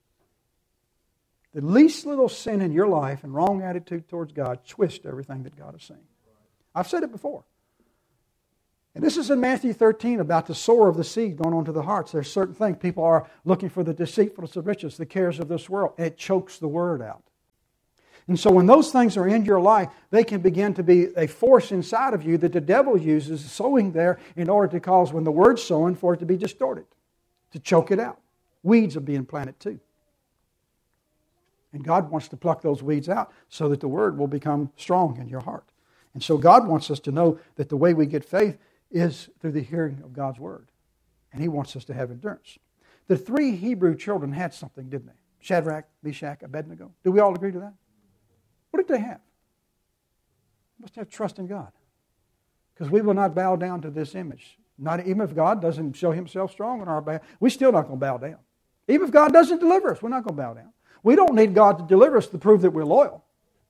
[SPEAKER 1] The least little sin in your life and wrong attitude towards God twist everything that God is saying. I've said it before. And this is in Matthew thirteen about the sower of the seed going on to the hearts. There's certain things. People are looking for the deceitfulness of riches, the cares of this world. And it chokes the word out. And so when those things are in your life, they can begin to be a force inside of you that the devil uses sowing there in order to cause, when the word's sowing, for it to be distorted, to choke it out. Weeds are being planted too. And God wants to pluck those weeds out so that the word will become strong in your heart. And so God wants us to know that the way we get faith is through the hearing of God's word. And He wants us to have endurance. The three Hebrew children had something, didn't they? Shadrach, Meshach, Abednego. Do we all agree to that? What did they have? They must have trust in God. Because we will not bow down to this image. Not even if God doesn't show Himself strong in our behalf, we're still not going to bow down. Even if God doesn't deliver us, we're not going to bow down. We don't need God to deliver us to prove that we're loyal.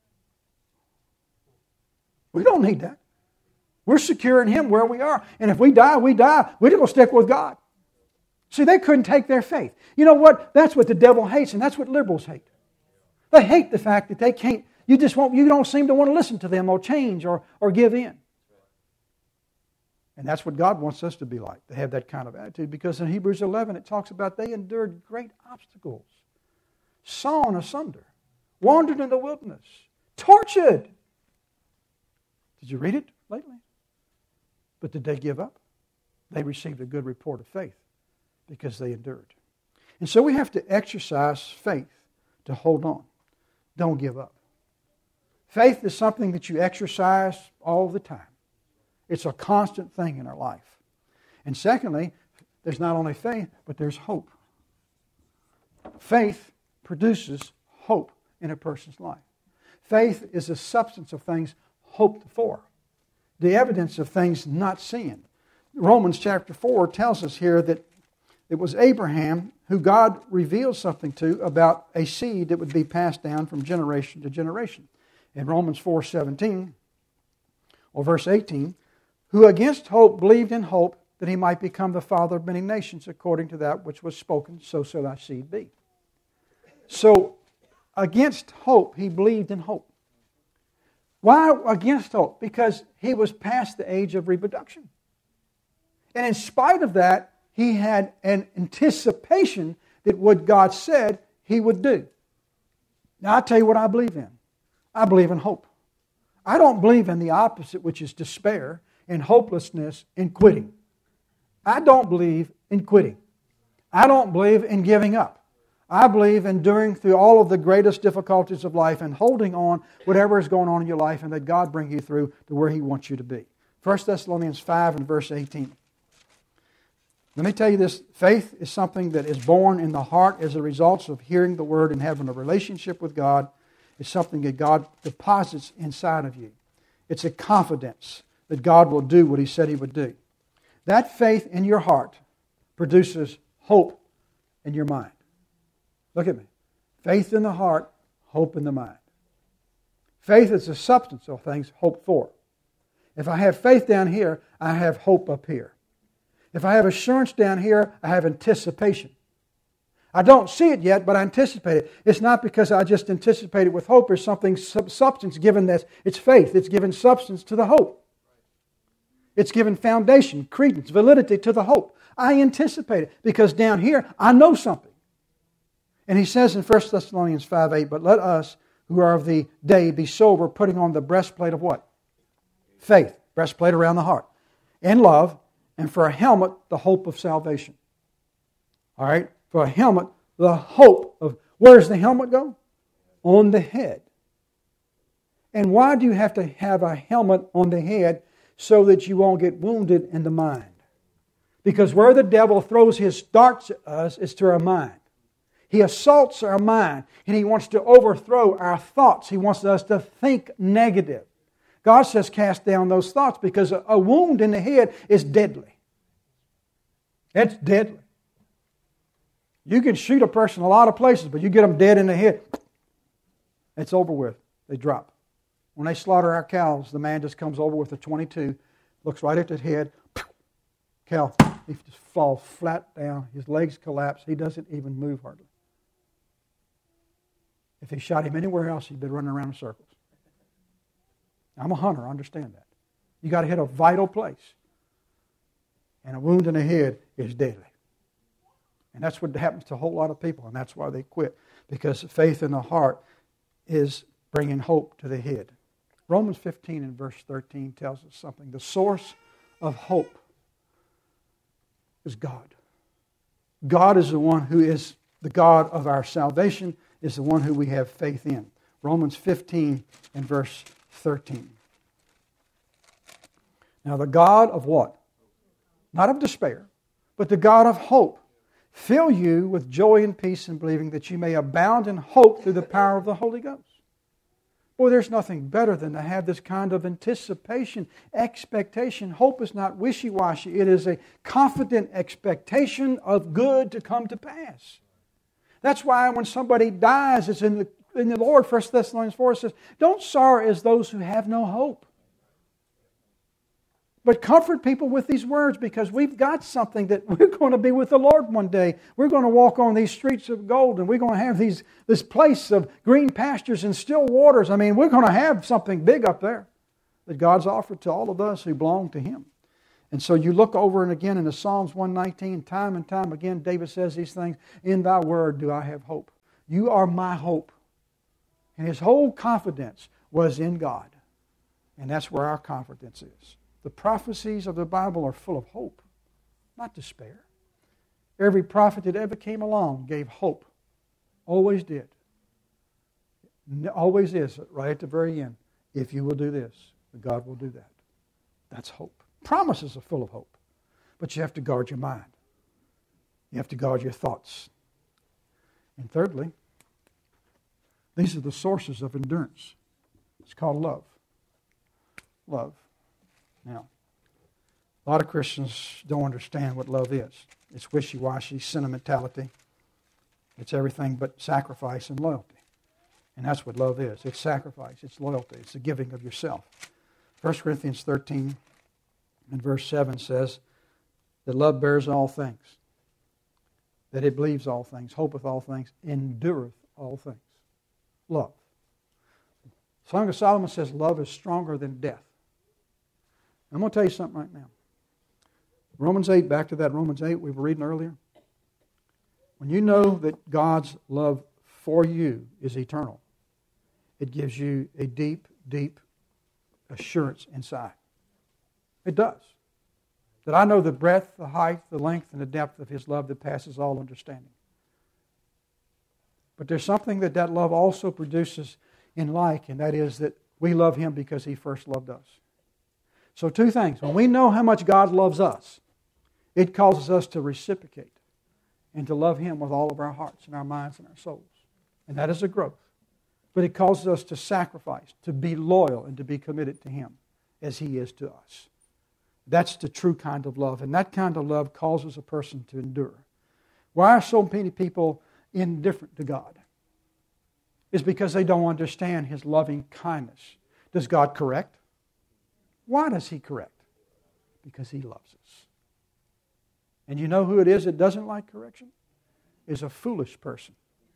[SPEAKER 1] We don't need that. We're secure in Him where we are. And if we die, we die. We're going to stick with God. See, they couldn't take their faith. You know what? That's what the devil hates, and that's what liberals hate. They hate the fact that they can't, you just won't, you don't seem to want to listen to them or change or, or give in. And that's what God wants us to be like, to have that kind of attitude. Because in Hebrews eleven, it talks about they endured great obstacles. Sawn asunder, wandered in the wilderness, tortured. Did you read it lately? But did they give up? They received a good report of faith because they endured. And so we have to exercise faith to hold on. Don't give up. Faith is something that you exercise all the time. It's a constant thing in our life. And secondly, there's not only faith, but there's hope. Faith produces hope in a person's life. Faith is the substance of things hoped for, the evidence of things not seen. Romans chapter four tells us here that it was Abraham who God revealed something to about a seed that would be passed down from generation to generation. In Romans four seventeen, or verse eighteen, who against hope believed in hope that he might become the father of many nations, according to that which was spoken, so shall thy seed be. So, against hope, he believed in hope. Why against hope? Because he was past the age of reproduction. And in spite of that, he had an anticipation that what God said He would do. Now, I'll tell you what I believe in. I believe in hope. I don't believe in the opposite, which is despair and hopelessness and quitting. I don't believe in quitting. I don't believe in giving up. I believe enduring through all of the greatest difficulties of life and holding on whatever is going on in your life, and that God bring you through to where He wants you to be. First Thessalonians five and verse eighteen. Let me tell you this. Faith is something that is born in the heart as a result of hearing the Word and having a relationship with God. It's something that God deposits inside of you. It's a confidence that God will do what He said He would do. That faith in your heart produces hope in your mind. Look at me. Faith in the heart, hope in the mind. Faith is the substance of things hoped for. If I have faith down here, I have hope up here. If I have assurance down here, I have anticipation. I don't see it yet, but I anticipate it. It's not because I just anticipate it with hope. There's something, substance given that it's faith. It's given substance to the hope. It's given foundation, credence, validity to the hope. I anticipate it because down here I know something. And he says in First Thessalonians five eight, but let us who are of the day be sober, putting on the breastplate of what? Faith. Breastplate around the heart. And love, and for a helmet, the hope of salvation. All right? For a helmet, the hope of... Where does the helmet go? On the head. And why do you have to have a helmet on the head? So that you won't get wounded in the mind. Because where the devil throws his darts at us is to our mind. He assaults our mind, and he wants to overthrow our thoughts. He wants us to think negative. God says cast down those thoughts because a wound in the head is deadly. It's deadly. You can shoot a person a lot of places, but you get them dead in the head, it's over with. They drop. When they slaughter our cows, the man just comes over with a twenty-two, looks right at the head, cow, he just falls flat down, his legs collapse, he doesn't even move hardly. If he shot him anywhere else, he'd be running around in circles. I'm a hunter, I understand that. You got to hit a vital place. And a wound in the head is deadly. And that's what happens to a whole lot of people, and that's why they quit. Because faith in the heart is bringing hope to the head. Romans fifteen and verse thirteen tells us something. The source of hope is God. God is the one who is the God of our salvation, is the one who we have faith in. Romans fifteen and verse thirteen. Now the God of what? Not of despair, but the God of hope. Fill you with joy and peace in believing that you may abound in hope through the power of the Holy Ghost. Boy, there's nothing better than to have this kind of anticipation, expectation. Hope is not wishy-washy. It is a confident expectation of good to come to pass. That's why when somebody dies, it's in the, in the Lord, First Thessalonians four says, don't sorrow as those who have no hope. But comfort people with these words because we've got something that we're going to be with the Lord one day. We're going to walk on these streets of gold and we're going to have these this place of green pastures and still waters. I mean, we're going to have something big up there that God's offered to all of us who belong to Him. And so you look over and again in the Psalms one nineteen, time and time again, David says these things, in Thy word do I have hope. You are my hope. And his whole confidence was in God. And that's where our confidence is. The prophecies of the Bible are full of hope, not despair. Every prophet that ever came along gave hope. Always did. Always is, right at the very end. If you will do this, God will do that. That's hope. Promises are full of hope. But you have to guard your mind. You have to guard your thoughts. And thirdly, these are the sources of endurance. It's called love. Love. Now, a lot of Christians don't understand what love is. It's wishy-washy, sentimentality. It's everything but sacrifice and loyalty. And that's what love is. It's sacrifice. It's loyalty. It's the giving of yourself. First Corinthians thirteen and verse seven says that love bears all things, that it believes all things, hopeth all things, endureth all things. Love. Song of Solomon says love is stronger than death. I'm going to tell you something right now. Romans eight, back to that Romans eight we were reading earlier. When you know that God's love for you is eternal, it gives you a deep, deep assurance inside. It does. That I know the breadth, the height, the length, and the depth of His love that passes all understanding. But there's something that that love also produces in like, and that is that we love Him because He first loved us. So two things. When we know how much God loves us, it causes us to reciprocate and to love Him with all of our hearts and our minds and our souls. And that is a growth. But it causes us to sacrifice, to be loyal, and to be committed to Him as He is to us. That's the true kind of love. And that kind of love causes a person to endure. Why are so many people indifferent to God? It's because they don't understand His loving kindness. Does God correct? Why does He correct? Because He loves us. And you know who it is that doesn't like correction? Is a foolish person.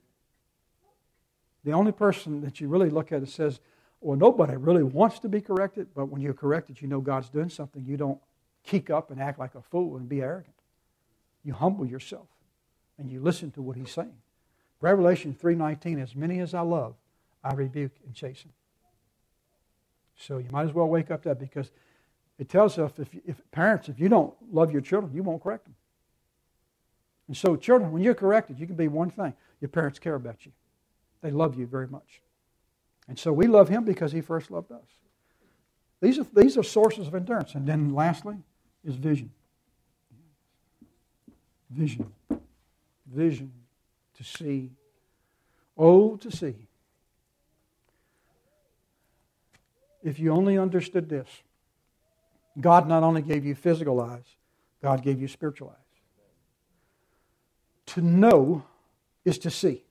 [SPEAKER 1] The only person that you really look at and says, well, nobody really wants to be corrected, but when you're corrected, you know God's doing something. You don't kick up and act like a fool and be arrogant. You humble yourself and you listen to what He's saying. Revelation three nineteen, as many as I love, I rebuke and chasten. So you might as well wake up to that, because it tells us if, if parents, if you don't love your children, you won't correct them. And so children, when you're corrected, you can be one thing. Your parents care about you. They love you very much. And so we love Him because He first loved us. These are, these are sources of endurance. And then lastly is vision. Vision. Vision. To see. Oh, to see. If you only understood this, God not only gave you physical eyes, God gave you spiritual eyes. To know is to see.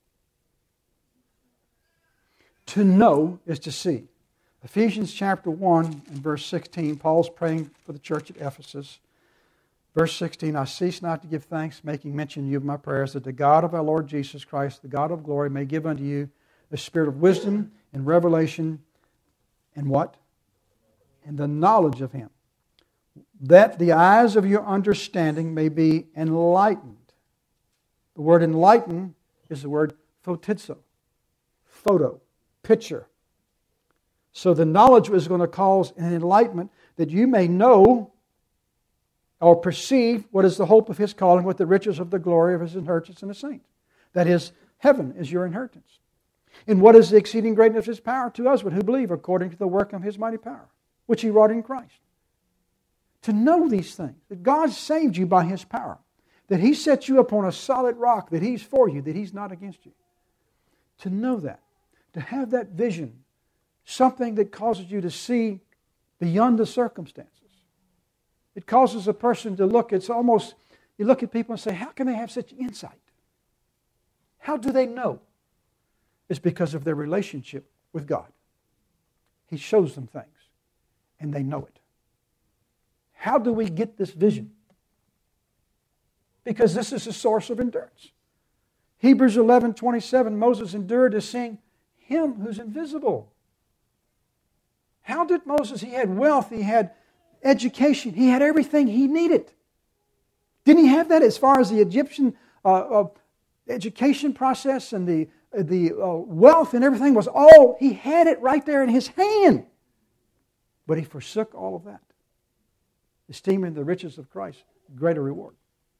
[SPEAKER 1] To know is to see. Ephesians chapter one and verse sixteen, Paul's praying for the church at Ephesus. Verse sixteen, I cease not to give thanks, making mention to you of my prayers, that the God of our Lord Jesus Christ, the God of glory, may give unto you the spirit of wisdom and revelation and what? And the knowledge of Him, that the eyes of your understanding may be enlightened. The word enlighten is the word photizo. Photo. Picture. So the knowledge is going to cause an enlightenment that you may know or perceive what is the hope of His calling, what the riches of the glory of His inheritance in the saints. That is, heaven is your inheritance. And what is the exceeding greatness of His power to us who believe, according to the work of His mighty power, which He wrought in Christ. To know these things, that God saved you by His power, that He set you upon a solid rock, that He's for you, that He's not against you. To know that, to have that vision, something that causes you to see beyond the circumstances. It causes a person to look, it's almost, you look at people and say, how can they have such insight? How do they know? It's because of their relationship with God. He shows them things, and they know it. How do we get this vision? Because this is a source of endurance. Hebrews eleven twenty-seven, Moses endured to seeing Him who's invisible. How did Moses? He had wealth, he had education, he had everything he needed. Didn't he have that as far as the Egyptian uh, uh, education process and the, uh, the uh, wealth and everything was all, he had it right there in his hand. But he forsook all of that, esteeming the riches of Christ greater reward.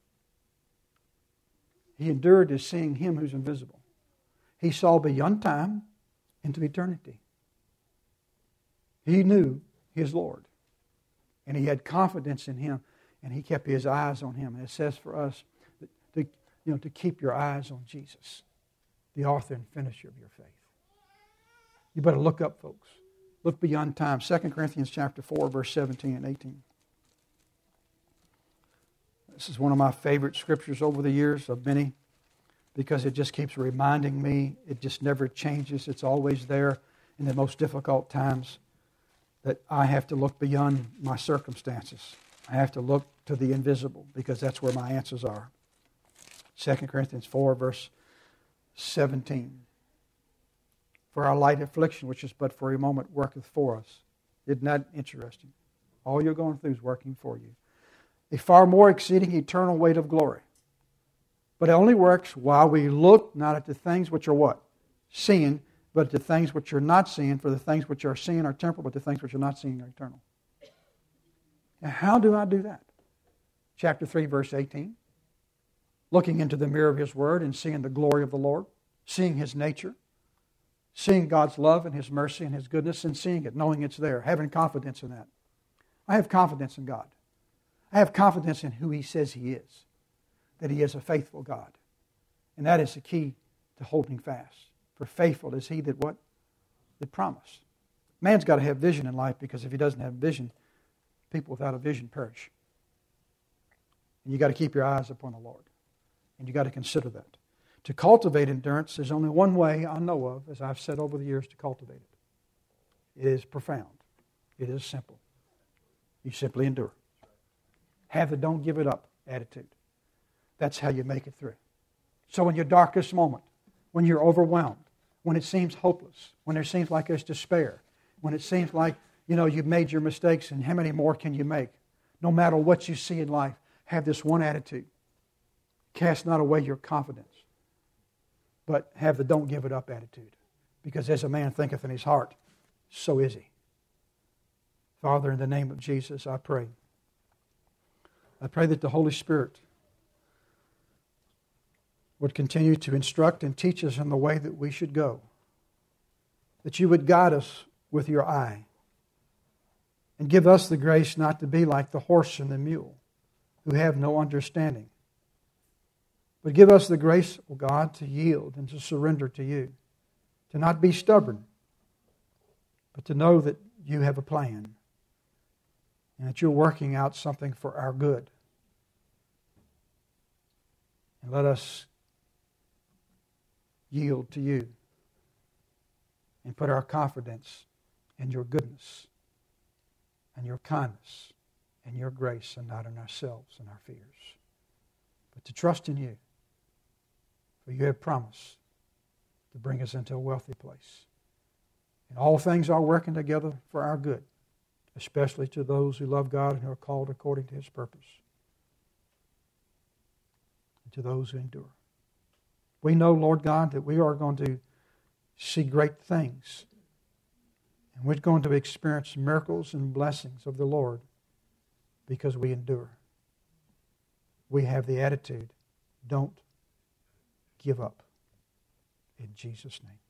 [SPEAKER 1] He endured as seeing Him who's invisible. He saw beyond time into eternity. He knew his Lord. And he had confidence in Him. And he kept his eyes on Him. And it says for us to, you know, to keep your eyes on Jesus, the author and finisher of your faith. You better look up, folks. Look beyond time. Second Corinthians chapter four, verse seventeen and eighteen. This is one of my favorite scriptures over the years of many, because it just keeps reminding me. It just never changes. It's always there in the most difficult times, that I have to look beyond my circumstances. I have to look to the invisible, because that's where my answers are. Second Corinthians four, verse seventeen. For our light affliction, which is but for a moment, worketh for us. Isn't that interesting? All you're going through is working for you. A far more exceeding eternal weight of glory. But it only works while we look not at the things which are what? Seen, but at the things which are not seen. For the things which are seen are temporal, but the things which are not seen are eternal. Now, how do I do that? Chapter three, verse eighteen. Looking into the mirror of His Word and seeing the glory of the Lord. seeing His nature, seeing God's love and His mercy and His goodness, and seeing it, knowing it's there, having confidence in that. I have confidence in God. I have confidence in who He says He is, that He is a faithful God. And that is the key to holding fast. For faithful is He that what? That promised. Man's got to have vision in life, because if he doesn't have vision, people without a vision perish. And you've got to keep your eyes upon the Lord. And you've got to consider that. To cultivate endurance, there's only one way I know of, as I've said over the years, to cultivate it. It is profound. It is simple. You simply endure. Have the don't give it up attitude. That's how you make it through. So in your darkest moment, when you're overwhelmed, when it seems hopeless, when it seems like there's despair, when it seems like, you know, you've made your mistakes and how many more can you make? No matter what you see in life, have this one attitude. Cast not away your confidence, but have the don't give it up attitude. Because as a man thinketh in his heart, so is he. Father, in the name of Jesus, I pray. I pray that the Holy Spirit would continue to instruct and teach us in the way that we should go. That you would guide us with your eye. And give us the grace not to be like the horse and the mule, who have no understanding. But give us the grace, O God, to yield and to surrender to you. To not be stubborn, but to know that you have a plan. And that you're working out something for our good. And let us yield to you and put our confidence in your goodness and your kindness and your grace, and not in ourselves and our fears, but to trust in you, for you have promised to bring us into a wealthy place. And all things are working together for our good, especially to those who love God and who are called according to His purpose, and to those who endure. We know, Lord God, that we are going to see great things. And we're going to experience miracles and blessings of the Lord because we endure. We have the attitude, don't give up. In Jesus' name.